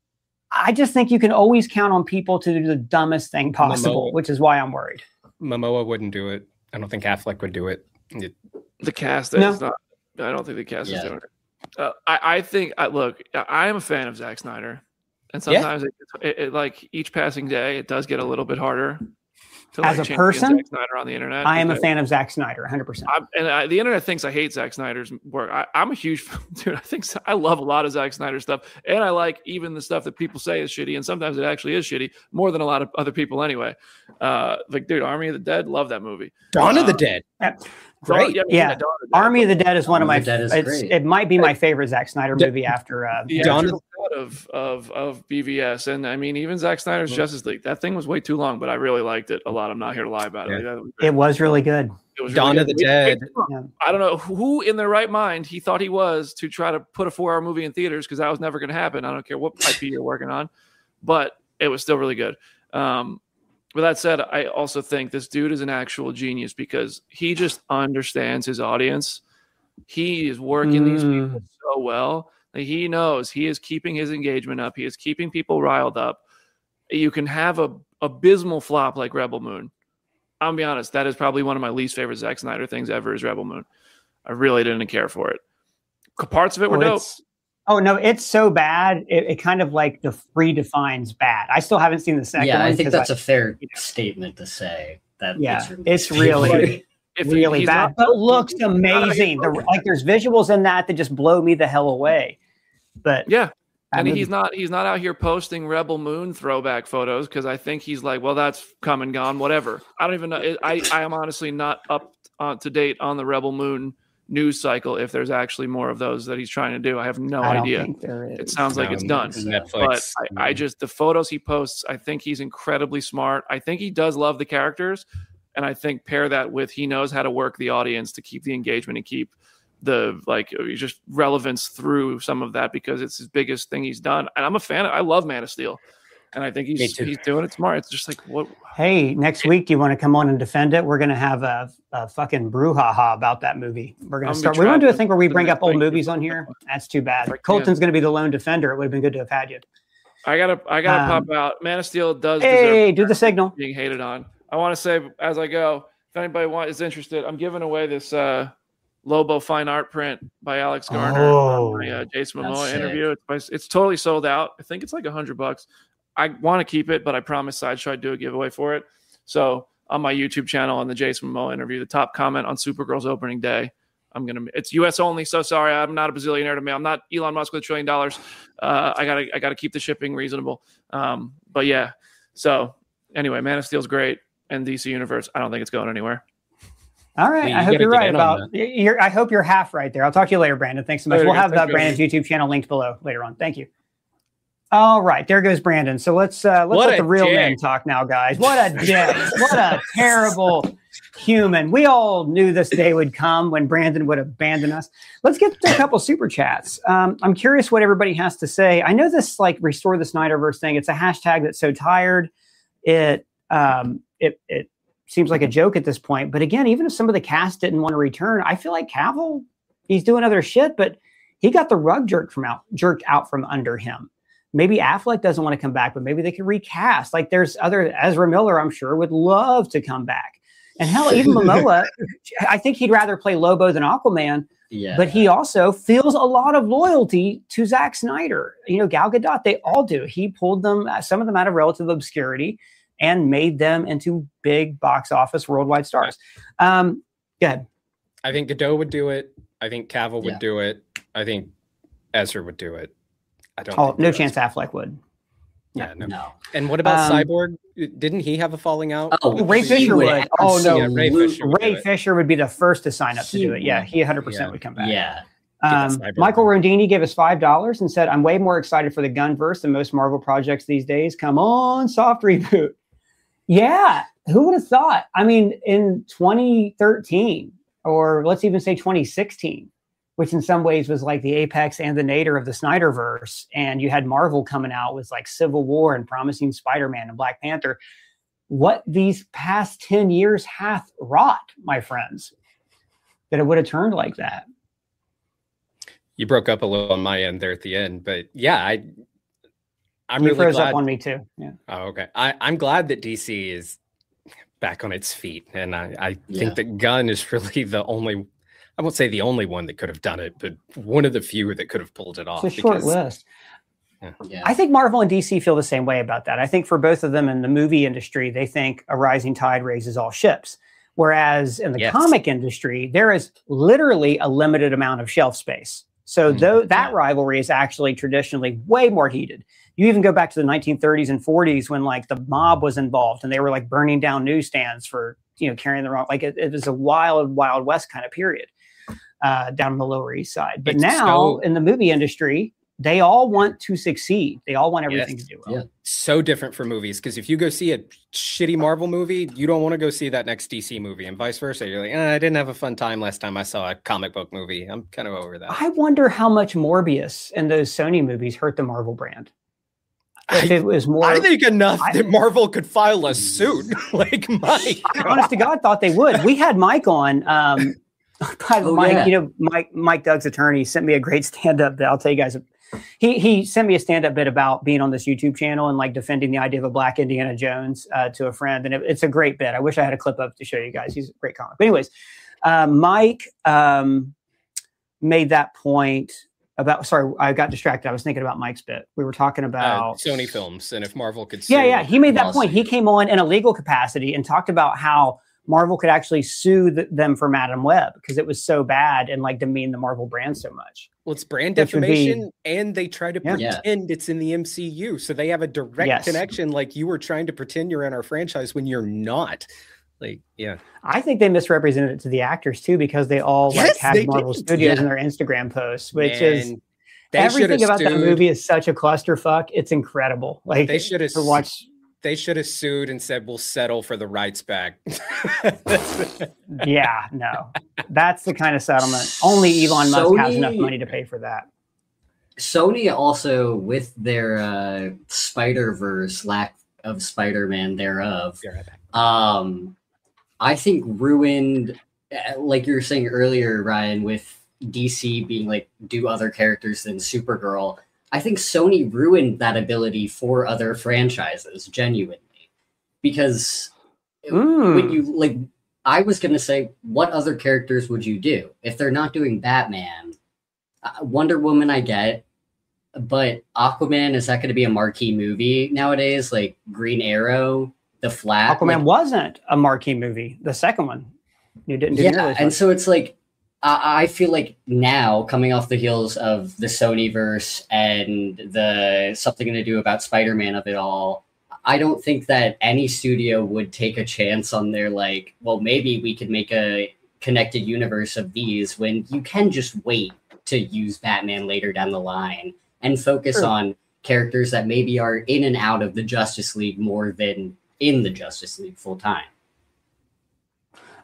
[SPEAKER 1] I just think you can always count on people to do the dumbest thing possible, Momoa. Which is why I'm worried.
[SPEAKER 3] Momoa wouldn't do it. I don't think Affleck would do it. it
[SPEAKER 2] the cast no. is not. I don't think the cast yeah. is doing it. Uh, I, I think. I, look, I am a fan of Zack Snyder, and sometimes yeah. it, it, it, like each passing day, it does get a little bit harder. To,
[SPEAKER 1] As
[SPEAKER 2] like,
[SPEAKER 1] a person,
[SPEAKER 2] Zack Snyder on the internet,
[SPEAKER 1] I am a fan of Zack Snyder, one hundred percent.
[SPEAKER 2] I'm, and I, the internet thinks I hate Zack Snyder's work. I, I'm a huge dude. I think I love a lot of Zack Snyder stuff, and I like even the stuff that people say is shitty, and sometimes it actually is shitty more than a lot of other people anyway. Uh, like, dude, Army of the Dead, love that movie.
[SPEAKER 3] Dawn
[SPEAKER 2] uh,
[SPEAKER 3] of the Dead,
[SPEAKER 1] yeah.
[SPEAKER 3] great.
[SPEAKER 1] Yeah, yeah. Of Dead, Army of the Dead is one Dawn of my. Of it's, it might be my favorite Zack Snyder movie after. Uh,
[SPEAKER 2] the Dawn of of of B V S, and I mean even Zack Snyder's mm-hmm. Justice League. That thing was way too long, but I really liked it a lot. I'm not here to lie about it.
[SPEAKER 1] Yeah.
[SPEAKER 2] Like, was
[SPEAKER 1] it was really good.
[SPEAKER 2] It was
[SPEAKER 3] Dawn
[SPEAKER 2] really
[SPEAKER 3] of the Dead.
[SPEAKER 1] Yeah.
[SPEAKER 2] I don't know who in their right mind he thought he was to try to put a four-hour movie in theaters, because that was never going to happen. I don't care what I P you're working on, but it was still really good. Um, With that said, I also think this dude is an actual genius because he just understands his audience. He is working mm. these people so well. Like, he knows he is keeping his engagement up. He is keeping people riled up. You can have a abysmal flop like Rebel Moon. I'll be honest, that is probably one of my least favorite Zack Snyder things ever is Rebel Moon. I really didn't care for it. Parts of it were
[SPEAKER 1] oh,
[SPEAKER 2] dope.
[SPEAKER 1] Oh, no, it's so bad. It, it kind of like the redefines bad. I still haven't seen the second
[SPEAKER 4] yeah,
[SPEAKER 1] one.
[SPEAKER 4] I think that's
[SPEAKER 1] I,
[SPEAKER 4] a fair you know. statement to say. That
[SPEAKER 1] yeah,
[SPEAKER 4] it's
[SPEAKER 1] really, it's really,
[SPEAKER 2] if
[SPEAKER 1] really bad,
[SPEAKER 2] not,
[SPEAKER 1] but looks amazing. The, like there's visuals in that that just blow me the hell away. But
[SPEAKER 2] yeah, and he's not he's not out here posting Rebel Moon throwback photos because I think he's like, well, that's come and gone, whatever. I don't even know. I I am honestly not up uh, to date on the Rebel Moon news cycle if there's actually more of those that he's trying to do. I have no
[SPEAKER 1] I
[SPEAKER 2] idea.
[SPEAKER 1] Don't think there is.
[SPEAKER 2] It sounds like
[SPEAKER 3] no,
[SPEAKER 2] it's done.
[SPEAKER 3] Netflix.
[SPEAKER 2] But I, I just the photos he posts, I think he's incredibly smart. I think he does love the characters, and I think pair that with he knows how to work the audience to keep the engagement and keep the like just relevance through some of that because it's his biggest thing he's done. And I'm a fan of, I love Man of Steel. And I think he's he's doing it smart. It's just like what
[SPEAKER 1] hey, next week do you want to come on and defend it? We're gonna have a, a fucking brouhaha about that movie. We're gonna I'm start. We want to do a thing where we bring up old movies on here. That's too bad. Colton's gonna be the lone defender. It would have been good to have had you.
[SPEAKER 2] I gotta I gotta um, pop out. Man of Steel does
[SPEAKER 1] hey, do the signal.
[SPEAKER 2] Being hated on. I want to say as I go, if anybody want is interested, I'm giving away this uh Lobo fine art print by Alex Garner
[SPEAKER 1] oh,
[SPEAKER 2] on my uh, Jason Momoa interview. It's, it's totally sold out. I think it's like a hundred bucks. I want to keep it, but I promised Sideshow I'd do a giveaway for it. So on my YouTube channel on the Jason Momoa interview, the top comment on Supergirl's opening day, I'm gonna. It's U S only. So sorry, I'm not a bazillionaire to me. I'm not Elon Musk with a trillion dollars. Uh, I gotta I gotta keep the shipping reasonable. Um, but yeah. So anyway, Man of Steel's great, and D C Universe. I don't think it's going anywhere.
[SPEAKER 1] All right.
[SPEAKER 3] Well,
[SPEAKER 1] I hope you're right about you're I hope you're half right there. I'll talk to you later, Brandon. Thanks so much. Later, we'll have uh, Brandon's YouTube channel linked below later on. Thank you. All right, there goes Brandon. So let's uh let's what let the real dick. men talk now, guys. What a dick. What a terrible human. We all knew this day would come when Brandon would abandon us. Let's get to a couple super chats. Um, I'm curious what everybody has to say. I know this like restore the Snyderverse thing. It's a hashtag that's so tired. It um, it it seems like a joke at this point. But again, even if some of the cast didn't want to return, I feel like Cavill, he's doing other shit, but he got the rug jerked from out jerked out from under him. Maybe Affleck doesn't want to come back, but maybe they could recast. Like there's other Ezra Miller, I'm sure, would love to come back. And hell, even Momoa, I think he'd rather play Lobo than Aquaman. Yeah. But he also feels a lot of loyalty to Zack Snyder. You know, Gal Gadot, they all do. He pulled them, some of them out of relative obscurity and made them into big box office worldwide stars. Um, go ahead.
[SPEAKER 3] I think Gadot would do it. I think Cavill would
[SPEAKER 4] Yeah.
[SPEAKER 3] do it. I think Ezra would do it. I don't.
[SPEAKER 1] Oh,
[SPEAKER 3] think
[SPEAKER 1] no
[SPEAKER 3] the
[SPEAKER 1] chance
[SPEAKER 3] rest-
[SPEAKER 1] Affleck would.
[SPEAKER 3] Yeah, no.
[SPEAKER 4] No.
[SPEAKER 3] And what about
[SPEAKER 1] Um,
[SPEAKER 3] Cyborg? Didn't he have a falling out?
[SPEAKER 4] Oh,
[SPEAKER 1] Ray
[SPEAKER 4] he
[SPEAKER 1] Fisher would. Oh, no.
[SPEAKER 3] Yeah, Ray Fisher would do
[SPEAKER 1] Ray
[SPEAKER 3] it.
[SPEAKER 1] Fisher would be the first to sign up to
[SPEAKER 4] He
[SPEAKER 1] do it. Yeah,
[SPEAKER 4] would.
[SPEAKER 1] he one hundred percent
[SPEAKER 3] Yeah.
[SPEAKER 1] would come back.
[SPEAKER 4] Yeah.
[SPEAKER 1] Um,
[SPEAKER 3] Cyborg.
[SPEAKER 1] Michael Rondini gave us five dollars and said, I'm way more excited for the Gunverse than most Marvel projects these days. Come on, soft reboot. Yeah, who would have thought? I mean, in twenty thirteen, or let's even say twenty sixteen, which in some ways was like the apex and the nadir of the Snyderverse, and you had Marvel coming out with like Civil War and promising Spider-Man and Black Panther. What these past ten years hath wrought, my friends, that it would have turned like that.
[SPEAKER 3] You broke up a little on my end there at the end, but yeah, I, I'm
[SPEAKER 1] You
[SPEAKER 3] really
[SPEAKER 1] froze
[SPEAKER 3] glad.
[SPEAKER 1] up on me too. Yeah.
[SPEAKER 3] Oh, okay. I, I'm glad that D C is back on its feet, and I, I
[SPEAKER 4] Yeah.
[SPEAKER 3] think that Gunn is really the only. I won't say the only one that could have done it, but one of the few that could have pulled it off.
[SPEAKER 1] It's a short
[SPEAKER 3] because-
[SPEAKER 1] list.
[SPEAKER 4] Yeah.
[SPEAKER 1] I think Marvel and D C feel the same way about that. I think for both of them in the movie industry, they think a rising tide raises all ships. Whereas in the
[SPEAKER 3] Yes.
[SPEAKER 1] comic industry, there is literally a limited amount of shelf space. So
[SPEAKER 3] Mhm.
[SPEAKER 1] though that
[SPEAKER 4] Yeah.
[SPEAKER 1] rivalry is actually traditionally way more heated. You even go back to the nineteen thirties and forties when like the mob was involved and they were like burning down newsstands for, you know, carrying the wrong, like it, it was a wild, wild West kind of period uh, down on the Lower East Side. But
[SPEAKER 3] It's
[SPEAKER 1] now
[SPEAKER 3] so-
[SPEAKER 1] in the movie industry, they all want to succeed. They all want everything
[SPEAKER 3] Yes.
[SPEAKER 1] to do well.
[SPEAKER 4] Yeah.
[SPEAKER 3] So different for movies, because if you go see a shitty Marvel movie, you don't want to go see that next D C movie, and vice versa. You're like, eh, I didn't have a fun time last time I saw a comic book movie. I'm kind of over that.
[SPEAKER 1] I wonder how much Morbius and those Sony movies hurt the Marvel brand. If
[SPEAKER 3] I-
[SPEAKER 1] it was more,
[SPEAKER 3] I think enough
[SPEAKER 1] I-
[SPEAKER 3] that Marvel could file a suit. Like, my
[SPEAKER 1] I honest to God, thought they would. We had Mike on. Um, by the
[SPEAKER 4] Oh,
[SPEAKER 1] Mike,
[SPEAKER 4] yeah.
[SPEAKER 1] you know, Mike, Mike Doug's attorney sent me a great stand-up that I'll tell you guys. He he sent me a stand-up bit about being on this YouTube channel and like defending the idea of a black Indiana Jones uh, to a friend, and it, it's a great bit. I wish I had a clip up to show you guys. He's a great comic. But anyways, uh, Mike um, made that point about. Sorry, I got distracted. I was thinking about Mike's bit. We were talking
[SPEAKER 3] uh,
[SPEAKER 1] about
[SPEAKER 3] Sony Films, and if Marvel could
[SPEAKER 1] Yeah,
[SPEAKER 3] sue-
[SPEAKER 1] yeah. He made that
[SPEAKER 4] lawsuit.
[SPEAKER 1] point. He came on in a legal capacity and talked about how Marvel could actually sue th- them for Madam Web because it was so bad and like demean the Marvel brand so much.
[SPEAKER 3] Well, it's brand
[SPEAKER 1] Which would be-
[SPEAKER 3] defamation, and they try to
[SPEAKER 1] Yeah.
[SPEAKER 4] Yeah.
[SPEAKER 3] pretend it's in the M C U, so they have a direct
[SPEAKER 1] Yes.
[SPEAKER 3] connection. Like, you were trying to pretend you're in our franchise when you're not. Like, yeah,
[SPEAKER 1] I think they misrepresented it to the actors too because they all like
[SPEAKER 3] Yes,
[SPEAKER 1] tagged
[SPEAKER 3] they
[SPEAKER 1] Marvel
[SPEAKER 3] did.
[SPEAKER 1] Studios
[SPEAKER 4] Yeah.
[SPEAKER 1] in their Instagram posts, which is
[SPEAKER 3] Man, they should
[SPEAKER 1] everything
[SPEAKER 3] have
[SPEAKER 1] about that
[SPEAKER 3] sued-
[SPEAKER 1] movie is such a clusterfuck. It's incredible. Like
[SPEAKER 3] They should have
[SPEAKER 1] to watch.
[SPEAKER 3] They should have sued and said, "We'll settle for the rights back."
[SPEAKER 1] Yeah, no, that's the kind of settlement. Only Elon Musk has
[SPEAKER 4] Sony-
[SPEAKER 1] enough money to pay for that.
[SPEAKER 4] Sony also, with their uh, Spider-Verse, lack of Spider-Man thereof,
[SPEAKER 3] You're right back.
[SPEAKER 4] um, I think ruined, uh, like you were saying earlier, Ryan, with D C being like, do other characters than Supergirl. I think Sony ruined that ability for other franchises, genuinely. Because
[SPEAKER 1] Mm.
[SPEAKER 4] when you, like, I was going to say, what other characters would you do? If they're not doing Batman, uh, Wonder Woman, I get. But Aquaman, is that going to be a marquee movie nowadays? Like Green Arrow, The Flash?
[SPEAKER 1] Aquaman
[SPEAKER 4] like,
[SPEAKER 1] wasn't a marquee movie. The second one, you didn't do
[SPEAKER 4] yeah,
[SPEAKER 1] nearly as
[SPEAKER 4] and
[SPEAKER 1] much.
[SPEAKER 4] so it's like I, I feel like now, coming off the heels of the Sonyverse and the something to do about Spider-Man of it all, I don't think that any studio would take a chance on their like, well, maybe we could make a connected universe of these when you can just wait to use Batman later down the line and focus
[SPEAKER 1] True.
[SPEAKER 4] on characters that maybe are in and out of the Justice League more than in the Justice League full time.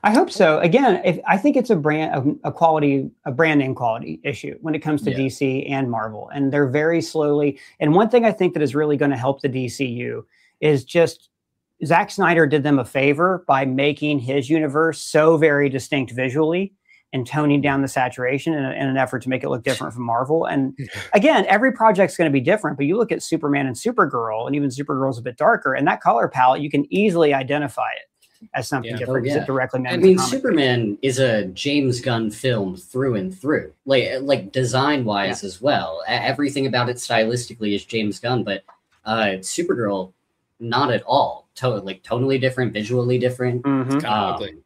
[SPEAKER 1] I hope so. Again, if, I think it's a brand, a, a quality, a brand name quality issue when it comes to yeah. D C and Marvel, and they're very slowly. And one thing I think that is really going to help the D C U is just Zack Snyder did them a favor by making his universe so very distinct visually and toning down the saturation in, a, in an effort to make it look different from Marvel. And again, every project's going to be different, but you look at Superman and Supergirl, and even Supergirl's a bit darker, and that color palette, you can easily identify it as something
[SPEAKER 3] yeah.
[SPEAKER 1] different because
[SPEAKER 4] oh, yeah.
[SPEAKER 1] it directly.
[SPEAKER 4] I mean, Superman is a James Gunn film through and through, like like design wise yeah. as well. Everything about it stylistically is James Gunn, but uh, Supergirl, not at all. To- like totally different, visually different.
[SPEAKER 1] Mm-hmm.
[SPEAKER 4] Um,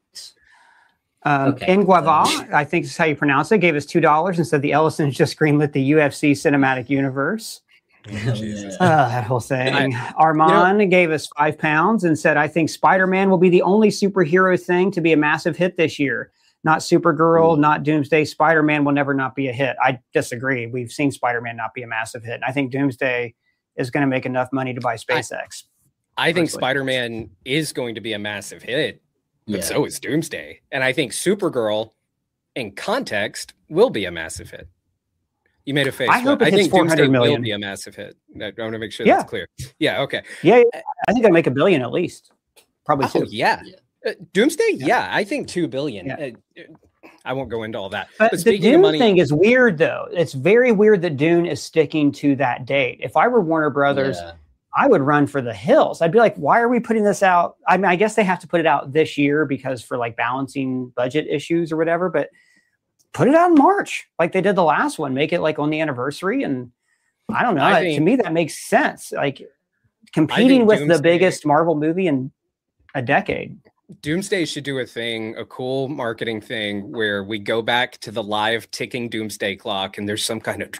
[SPEAKER 1] um,
[SPEAKER 4] okay.
[SPEAKER 1] Nguava, I think is how you pronounce it, gave us two dollars and said the Ellisons just greenlit the U F C cinematic universe.
[SPEAKER 4] Oh, yeah.
[SPEAKER 1] Uh, that whole thing.
[SPEAKER 3] I,
[SPEAKER 1] Armand
[SPEAKER 3] you know,
[SPEAKER 1] gave us five pounds and said, I think Spider-Man will be the only superhero thing to be a massive hit this year. Not Supergirl, mm. not Doomsday. Spider-Man will never not be a hit. I disagree. We've seen Spider-Man not be a massive hit. And I think Doomsday is going to make enough money to buy SpaceX.
[SPEAKER 3] I, I think Spider-Man is going to be a massive hit, but yeah. so is Doomsday. And I think Supergirl, in context, will be a massive hit. You made a face.
[SPEAKER 1] I hope it
[SPEAKER 3] I
[SPEAKER 1] hits
[SPEAKER 3] think
[SPEAKER 1] four
[SPEAKER 3] Doomsday
[SPEAKER 1] hundred million.
[SPEAKER 3] will be a massive hit. I want to make sure
[SPEAKER 1] yeah.
[SPEAKER 3] that's clear. Yeah. Okay.
[SPEAKER 1] Yeah, yeah. I think I'll make a billion at least. Probably
[SPEAKER 3] oh,
[SPEAKER 1] two.
[SPEAKER 3] Yeah.
[SPEAKER 4] yeah.
[SPEAKER 3] Uh, Doomsday. Yeah. yeah. I think two billion.
[SPEAKER 1] Yeah.
[SPEAKER 3] Uh, I won't go into all that.
[SPEAKER 1] But,
[SPEAKER 3] but
[SPEAKER 1] the Dune
[SPEAKER 3] of money,
[SPEAKER 1] thing is weird, though. It's very weird that Dune is sticking to that date. If I were Warner Brothers,
[SPEAKER 4] yeah.
[SPEAKER 1] I would run for the hills. I'd be like, why are we putting this out? I mean, I guess they have to put it out this year because for like balancing budget issues or whatever, but put it out in March like they did the last one. Make it like on the anniversary. And I don't know.
[SPEAKER 3] I
[SPEAKER 1] that,
[SPEAKER 3] think,
[SPEAKER 1] to me, that makes sense. Like competing with
[SPEAKER 3] Doomsday,
[SPEAKER 1] the biggest Marvel movie in a decade.
[SPEAKER 3] Doomsday should do a thing, a cool marketing thing where we go back to the live ticking Doomsday clock and there's some kind of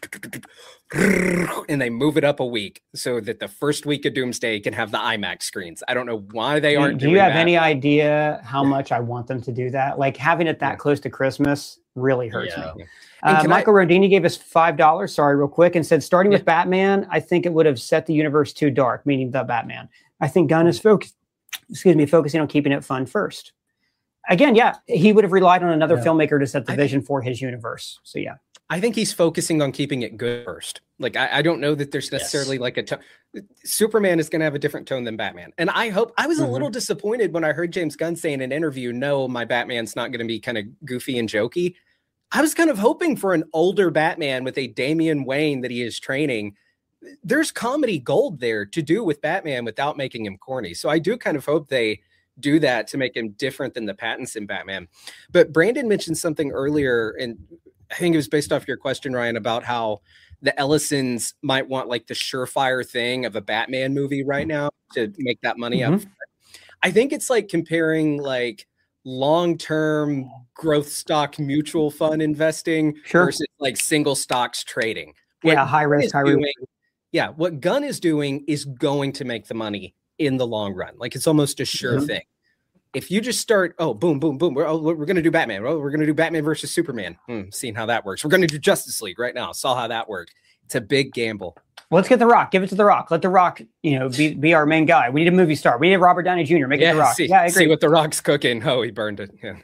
[SPEAKER 3] and they move it up a week so that the first week of Doomsday can have the IMAX screens. I don't know why they aren't
[SPEAKER 1] do
[SPEAKER 3] doing
[SPEAKER 1] you have
[SPEAKER 3] that.
[SPEAKER 1] any idea how much I want them to do that? Like having it that yeah. close to Christmas really hurts
[SPEAKER 4] yeah.
[SPEAKER 1] me. Uh, Michael I, Rodini gave us five dollars, sorry, real quick, and said, starting yeah. with Batman, I think it would have set the universe too dark, meaning the Batman. I think Gunn is focused, excuse me, focusing on keeping it fun first. Again, yeah, he would have relied on another yeah. filmmaker to set the I vision think, for his universe. So, yeah.
[SPEAKER 3] I think he's focusing on keeping it good first. Like, I, I don't know that there's necessarily yes. like a tone. Superman is going to have a different tone than Batman. And I hope, I was mm-hmm. a little disappointed when I heard James Gunn say in an interview, no, my Batman's not going to be kind of goofy and jokey. I was kind of hoping for an older Batman with a Damian Wayne that he is training. There's comedy gold there to do with Batman without making him corny. So I do kind of hope they do that to make him different than the Pattinson Batman. But Brandon mentioned something earlier, and I think it was based off your question, Ryan, about how the Ellisons might want like the surefire thing of a Batman movie right now to make that money mm-hmm. up. I think it's like comparing like long-term growth stock mutual fund investing
[SPEAKER 1] sure.
[SPEAKER 3] versus like single stocks trading.
[SPEAKER 1] What yeah, high
[SPEAKER 3] Gunn
[SPEAKER 1] risk, high reward.
[SPEAKER 3] Yeah, what Gunn is doing is going to make the money in the long run. Like it's almost a sure mm-hmm. thing. If you just start, oh, boom, boom, boom, we're, oh, we're going to do Batman. Oh, we're going to do Batman versus Superman. Hmm, seeing how that works. We're going to do Justice League right now. Saw how that worked. It's a big gamble.
[SPEAKER 1] Well, let's get The Rock. Give it to The Rock. Let The Rock, you know, be, be our main guy. We need a movie star. We need Robert Downey Junior Make
[SPEAKER 3] yeah,
[SPEAKER 1] it The Rock.
[SPEAKER 3] See,
[SPEAKER 1] yeah, I agree.
[SPEAKER 3] See what The Rock's cooking. Oh, he burned it. Yeah.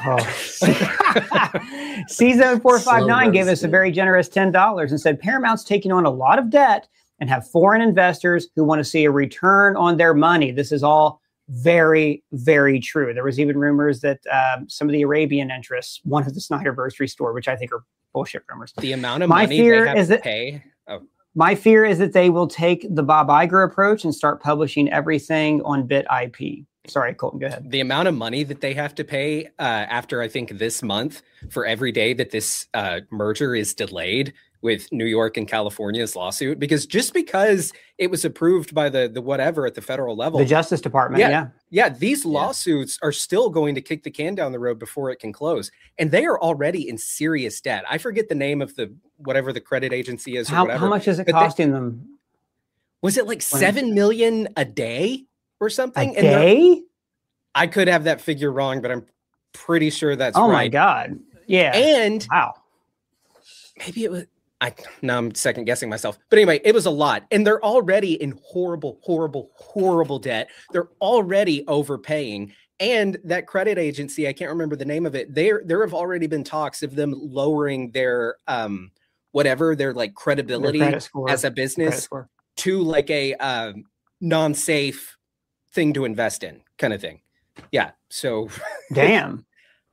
[SPEAKER 1] oh. C zone four five nine so gave us a very generous ten dollars and said Paramount's taking on a lot of debt and have foreign investors who want to see a return on their money. This is all very, very true. There was even rumors that um, some of the Arabian interests wanted the Snyderverse restored, which I think are bullshit rumors.
[SPEAKER 3] The amount of
[SPEAKER 1] my
[SPEAKER 3] money
[SPEAKER 1] fear
[SPEAKER 3] they have
[SPEAKER 1] is
[SPEAKER 3] to
[SPEAKER 1] that,
[SPEAKER 3] pay. Oh.
[SPEAKER 1] My fear is that they will take the Bob Iger approach and start publishing everything on Bit I P. Sorry, Colton, go ahead.
[SPEAKER 3] The amount of money that they have to pay uh, after, I think, this month for every day that this uh, merger is delayed with New York and California's lawsuit, because just because it was approved by the the whatever at the federal level,
[SPEAKER 1] the Justice Department, yeah,
[SPEAKER 3] yeah, yeah these lawsuits yeah. are still going to kick the can down the road before it can close, and they are already in serious debt. I forget the name of the whatever the credit agency is. Or
[SPEAKER 1] how,
[SPEAKER 3] whatever,
[SPEAKER 1] how much is it
[SPEAKER 3] but
[SPEAKER 1] costing
[SPEAKER 3] they,
[SPEAKER 1] them?
[SPEAKER 3] Was it like seven million a day or something?
[SPEAKER 1] A day?
[SPEAKER 3] I could have that figure wrong, but I'm pretty sure that's
[SPEAKER 1] oh
[SPEAKER 3] right.
[SPEAKER 1] my god, yeah,
[SPEAKER 3] and
[SPEAKER 1] wow,
[SPEAKER 3] maybe it was. I now I'm second guessing myself, but anyway, it was a lot, and they're already in horrible, horrible, horrible debt. They're already overpaying, And that credit agency, I can't remember the name of it. There, there have already been talks of them lowering their um, whatever their like credibility
[SPEAKER 1] Their credit score,
[SPEAKER 3] as a
[SPEAKER 1] credit
[SPEAKER 3] business
[SPEAKER 1] score.
[SPEAKER 3] to like a um, non-safe thing to invest in, kind of thing. Yeah. So,
[SPEAKER 1] Damn.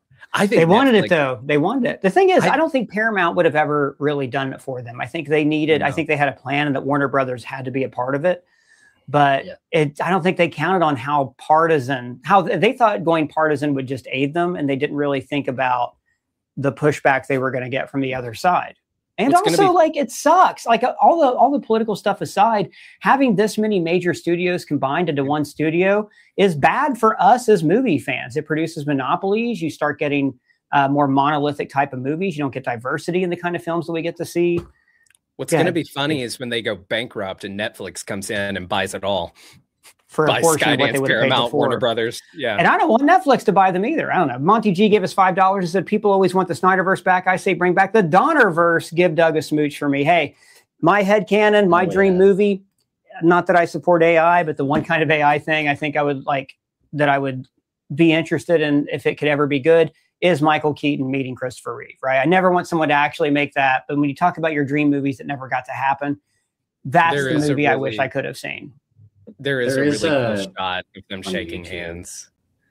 [SPEAKER 3] I think
[SPEAKER 1] They wanted
[SPEAKER 3] Netflix-
[SPEAKER 1] it though. They wanted it. The thing is, I,
[SPEAKER 3] I-
[SPEAKER 1] don't think Paramount would have ever really done it for them. I think they needed, I
[SPEAKER 3] No.
[SPEAKER 1] think they had a plan and that Warner Brothers had to be a part of it. But
[SPEAKER 4] Yeah.
[SPEAKER 1] it, I don't think they counted on how partisan, how they thought going partisan would just aid them. And they didn't really think about the pushback they were going to get from the other side. And
[SPEAKER 3] What's gonna
[SPEAKER 1] also,
[SPEAKER 3] be-
[SPEAKER 1] like, it sucks. Like uh, all the all the political stuff aside, having this many major studios combined into one studio is bad for us as movie fans. It produces monopolies. You start getting uh, more monolithic type of movies. You don't get diversity in the kind of films that we get to see.
[SPEAKER 3] What's
[SPEAKER 1] Go
[SPEAKER 3] going to
[SPEAKER 1] ahead.
[SPEAKER 3] be funny is when they go bankrupt and Netflix comes in and buys it all.
[SPEAKER 1] For a
[SPEAKER 3] Buys
[SPEAKER 1] portion of what they
[SPEAKER 3] Skydance,
[SPEAKER 1] would have paid
[SPEAKER 3] Paramount,
[SPEAKER 1] before.
[SPEAKER 3] Warner Brothers. Yeah.
[SPEAKER 1] And I don't want Netflix to buy them either. I don't know. Monty G gave us five dollars and said, people always want the Snyderverse back. I say, bring back the Donnerverse. Give Doug a smooch for me. Hey, my headcanon, my
[SPEAKER 4] Oh,
[SPEAKER 1] dream
[SPEAKER 4] yeah.
[SPEAKER 1] movie, not that I support A I, but the one kind of A I thing I think I would like, that I would be interested in if it could ever be good, is Michael Keaton meeting Christopher Reeve, right? I never want someone to actually make that. But when you talk about your dream movies that never got to happen, that's
[SPEAKER 3] There
[SPEAKER 1] the
[SPEAKER 3] is a
[SPEAKER 1] movie I
[SPEAKER 3] really-
[SPEAKER 1] wish I could have seen.
[SPEAKER 3] There is
[SPEAKER 4] There
[SPEAKER 3] a
[SPEAKER 4] is
[SPEAKER 3] really
[SPEAKER 4] a-
[SPEAKER 3] cool shot of them
[SPEAKER 4] on
[SPEAKER 3] shaking
[SPEAKER 4] YouTube.
[SPEAKER 3] hands.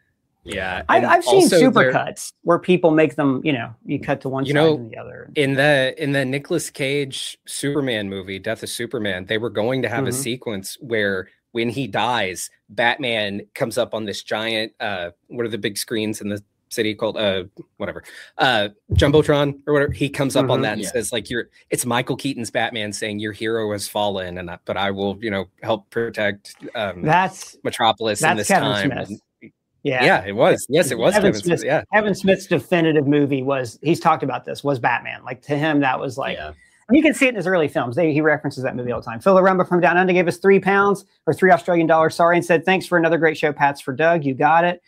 [SPEAKER 3] Yeah.
[SPEAKER 1] I've,
[SPEAKER 3] and
[SPEAKER 1] I've seen
[SPEAKER 3] also there-
[SPEAKER 1] supercuts where people make them, you know, you cut to one
[SPEAKER 3] You
[SPEAKER 1] side
[SPEAKER 3] know,
[SPEAKER 1] and the other.
[SPEAKER 3] In the in the Nicolas Cage Superman movie, Death of Superman, they were going to have a
[SPEAKER 1] Mhm.
[SPEAKER 3] sequence where when he dies, Batman comes up on this giant uh what are the big screens in the city called uh whatever uh Jumbotron or whatever. He comes up on
[SPEAKER 1] Mhm.
[SPEAKER 3] that and
[SPEAKER 4] Yeah.
[SPEAKER 3] says like you're it's Michael Keaton's Batman saying your hero has fallen and I, but I will, you know, help protect um
[SPEAKER 1] That's
[SPEAKER 3] Metropolis in
[SPEAKER 1] that's
[SPEAKER 3] this
[SPEAKER 1] Kevin
[SPEAKER 3] time.
[SPEAKER 1] Smith.
[SPEAKER 3] And-
[SPEAKER 1] yeah.
[SPEAKER 3] yeah, it was. Yes, it was
[SPEAKER 1] Kevin
[SPEAKER 3] Kevin
[SPEAKER 1] Smith.
[SPEAKER 3] Smith. Yeah.
[SPEAKER 1] Kevin Smith's definitive movie was, he's talked about this, was Batman. Like to him, that was like,
[SPEAKER 4] yeah.
[SPEAKER 1] and you can see it in his early films. They, he references that movie all the time. Phil Arumba from Down Under gave us three pounds or three Australian dollars, sorry, and said, thanks for another great show, Pats for Doug. You got it.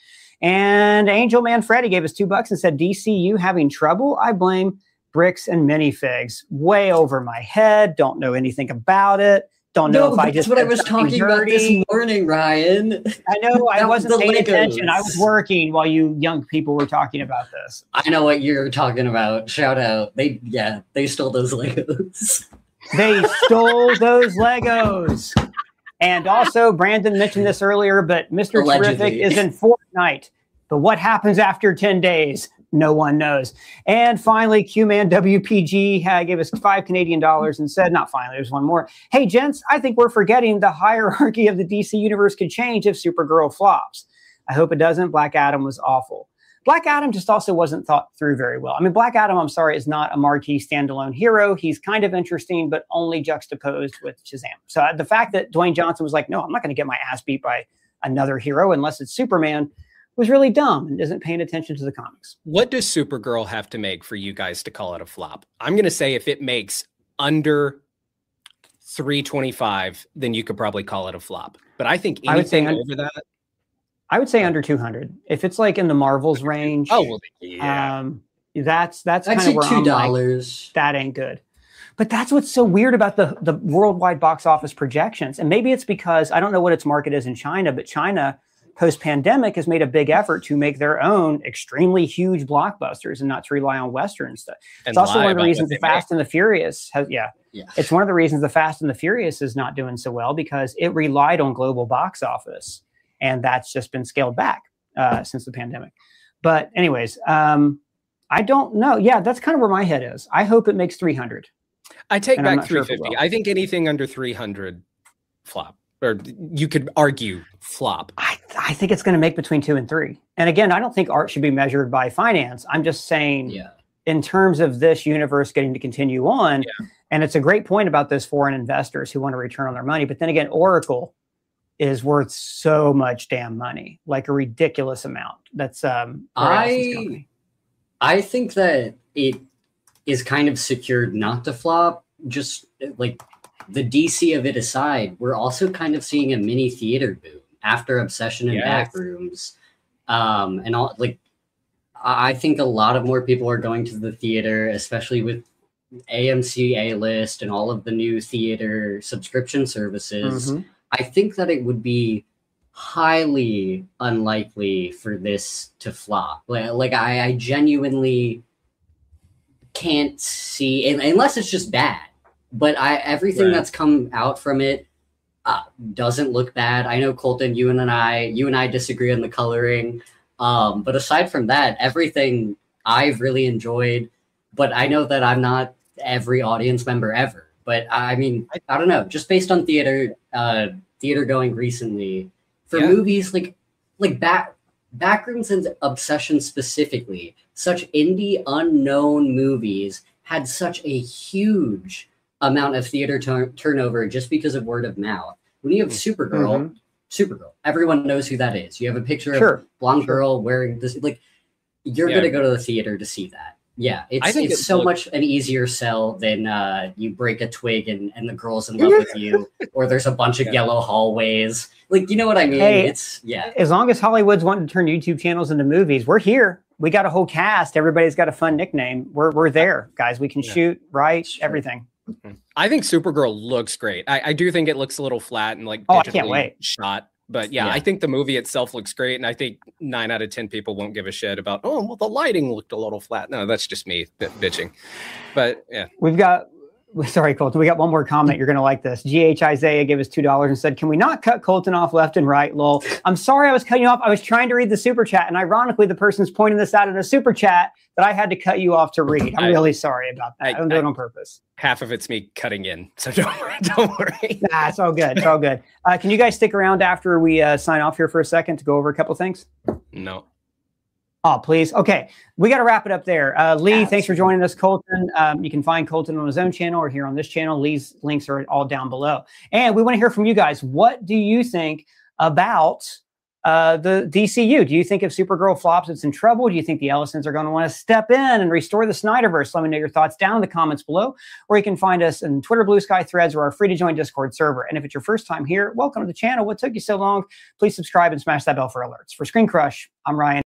[SPEAKER 1] And Angel Man Freddy gave us two bucks and said, D C U having trouble? I blame bricks and minifigs. Way over my head. Don't know anything about it. Don't know
[SPEAKER 4] No,
[SPEAKER 1] if I
[SPEAKER 4] that's
[SPEAKER 1] just
[SPEAKER 4] what I
[SPEAKER 1] said
[SPEAKER 4] was
[SPEAKER 1] something
[SPEAKER 4] talking about this
[SPEAKER 1] dirty.
[SPEAKER 4] morning, Ryan.
[SPEAKER 1] I know I
[SPEAKER 4] That was
[SPEAKER 1] wasn't
[SPEAKER 4] the
[SPEAKER 1] paying
[SPEAKER 4] Legos.
[SPEAKER 1] attention. I was working while you young people were talking about this.
[SPEAKER 4] I know what you're talking about. Shout out. They yeah, they stole those Legos.
[SPEAKER 1] They stole those Legos. And also, Brandon mentioned this earlier, but Mister
[SPEAKER 4] Allegedly.
[SPEAKER 1] Terrific is in Fortnite. But what happens after ten days? No one knows. And finally, Q-Man W P G uh, gave us five Canadian dollars and said, not finally, there's one more. Hey, gents, I think we're forgetting the hierarchy of the D C universe could change if Supergirl flops. I hope it doesn't. Black Adam was awful. Black Adam just also wasn't thought through very well. I mean, Black Adam, I'm sorry, is not a marquee standalone hero. He's kind of interesting, but only juxtaposed with Shazam. So uh, the fact that Dwayne Johnson was like, no, I'm not going to get my ass beat by another hero unless it's Superman, was really dumb and isn't paying attention to the comics.
[SPEAKER 3] What does Supergirl have to make for you guys to call it a flop? I'm going to say if it makes under three twenty-five, then you could probably call it a flop. But I think
[SPEAKER 1] I would say
[SPEAKER 3] anything
[SPEAKER 1] un-
[SPEAKER 3] over that.
[SPEAKER 1] I would say under two hundred. If it's like in the Marvels range,
[SPEAKER 3] Oh, well, yeah.
[SPEAKER 1] um, that's that's
[SPEAKER 4] I'd
[SPEAKER 1] kind
[SPEAKER 4] say
[SPEAKER 1] of where
[SPEAKER 4] two
[SPEAKER 1] I'm like,
[SPEAKER 4] dollars.
[SPEAKER 1] that ain't good. But that's what's so weird about the the worldwide box office projections. And maybe it's because I don't know what its market is in China, but China post-pandemic has made a big effort to make their own extremely huge blockbusters and not to rely on Western stuff.
[SPEAKER 3] And
[SPEAKER 1] It's also
[SPEAKER 3] lie
[SPEAKER 1] one of the
[SPEAKER 3] about
[SPEAKER 1] reasons
[SPEAKER 3] what
[SPEAKER 1] the
[SPEAKER 3] they make.
[SPEAKER 1] Fast and the Furious has, yeah,
[SPEAKER 4] Yeah.
[SPEAKER 1] it's one of the reasons the Fast and the Furious is not doing so well because it relied on global box office. And that's just been scaled back uh, since the pandemic. But anyways, um, I don't know. Yeah, that's kind of where my head is. I hope it makes three hundred.
[SPEAKER 3] I take
[SPEAKER 1] and I'm
[SPEAKER 3] back
[SPEAKER 1] not sure if it
[SPEAKER 3] three fifty.
[SPEAKER 1] will.
[SPEAKER 3] I think anything under three hundred flop, or you could argue flop.
[SPEAKER 1] I, I think it's going to make between two and three. And again, I don't think art should be measured by finance. I'm just saying
[SPEAKER 4] Yeah.
[SPEAKER 1] in terms of this universe getting to continue on.
[SPEAKER 3] Yeah.
[SPEAKER 1] And it's a great point about those foreign investors who want to return on their money. But then again, Oracle is worth so much damn money, like a ridiculous amount. That's um,
[SPEAKER 4] I-
[SPEAKER 1] company.
[SPEAKER 4] I think that it is kind of secured not to flop. Just like the D C of it aside, we're also kind of seeing a mini theater boom after Obsession and
[SPEAKER 3] Yes.
[SPEAKER 4] Backrooms. Um, and all like, I I think a lot of more people are going to the theater, especially with A M C A-List and all of the new theater subscription services.
[SPEAKER 1] Mhm.
[SPEAKER 4] I think that it would be highly unlikely for this to flop. Like, like I, I genuinely can't see, unless it's just bad. But I everything right. that's come out from it uh, doesn't look bad. I know, Colton, you and I, you and I disagree on the coloring. Um, but aside from that, everything I've really enjoyed. But I know that I'm not every audience member ever. But I mean, I don't know. Just based on theater, uh, theater going recently, for yeah. movies like like back Backrooms and Obsession specifically, such indie unknown movies had such a huge amount of theater tur- turnover just because of word of mouth. When you have Supergirl, mm-hmm. Supergirl, everyone knows who that is. You have a picture sure. of a blonde sure. girl wearing this, like you're yeah. gonna go to the theater to see that. Yeah, it's it's it so looks- much an easier sell than uh, you break a twig and, and the girl's in love with you, or there's a bunch of yeah. yellow hallways. Like, you know what I mean?
[SPEAKER 1] Hey,
[SPEAKER 4] it's yeah.
[SPEAKER 1] As long as Hollywood's wanting to turn YouTube channels into movies, we're here. We got a whole cast. Everybody's got a fun nickname. We're we're there, guys. We can yeah. shoot, write, everything.
[SPEAKER 3] I think Supergirl looks great. I, I do think it looks a little flat and like
[SPEAKER 1] oh, I can't wait.
[SPEAKER 3] shot. But yeah, yeah, I think the movie itself looks great. And I think nine out of ten people won't give a shit about, oh, well, the lighting looked a little flat. No, that's just me bitching. But yeah.
[SPEAKER 1] We've got, sorry, Colton, we got one more comment. You're going to like this. G H Isaiah gave us two dollars and said, can we not cut Colton off left and right? Lol. I'm sorry I was cutting you off. I was trying to read the super chat. And ironically, the person's pointing this out in a super chat that I had to cut you off to read. I'm I, really sorry about that. I, I don't do I, it on purpose.
[SPEAKER 3] Half of it's me cutting in. So don't, don't worry.
[SPEAKER 1] Nah, it's all good. It's all good. Uh, can you guys stick around after we uh, sign off here for a second to go over a couple things?
[SPEAKER 3] No.
[SPEAKER 1] Oh, please. Okay. We got to wrap it up there. Uh, Lee, yes. thanks for joining us, Colton. Um, you can find Colton on his own channel or here on this channel. Lee's links are all down below. And we want to hear from you guys. What do you think about uh, the D C U? Do you think if Supergirl flops, it's in trouble? Do you think the Ellisons are going to want to step in and restore the Snyderverse? Let me know your thoughts down in the comments below. Or you can find us in Twitter, Blue Sky, Threads, or our free-to-join Discord server. And if it's your first time here, welcome to the channel. What took you so long? Please subscribe and smash that bell for alerts. For Screen Crush, I'm Ryan.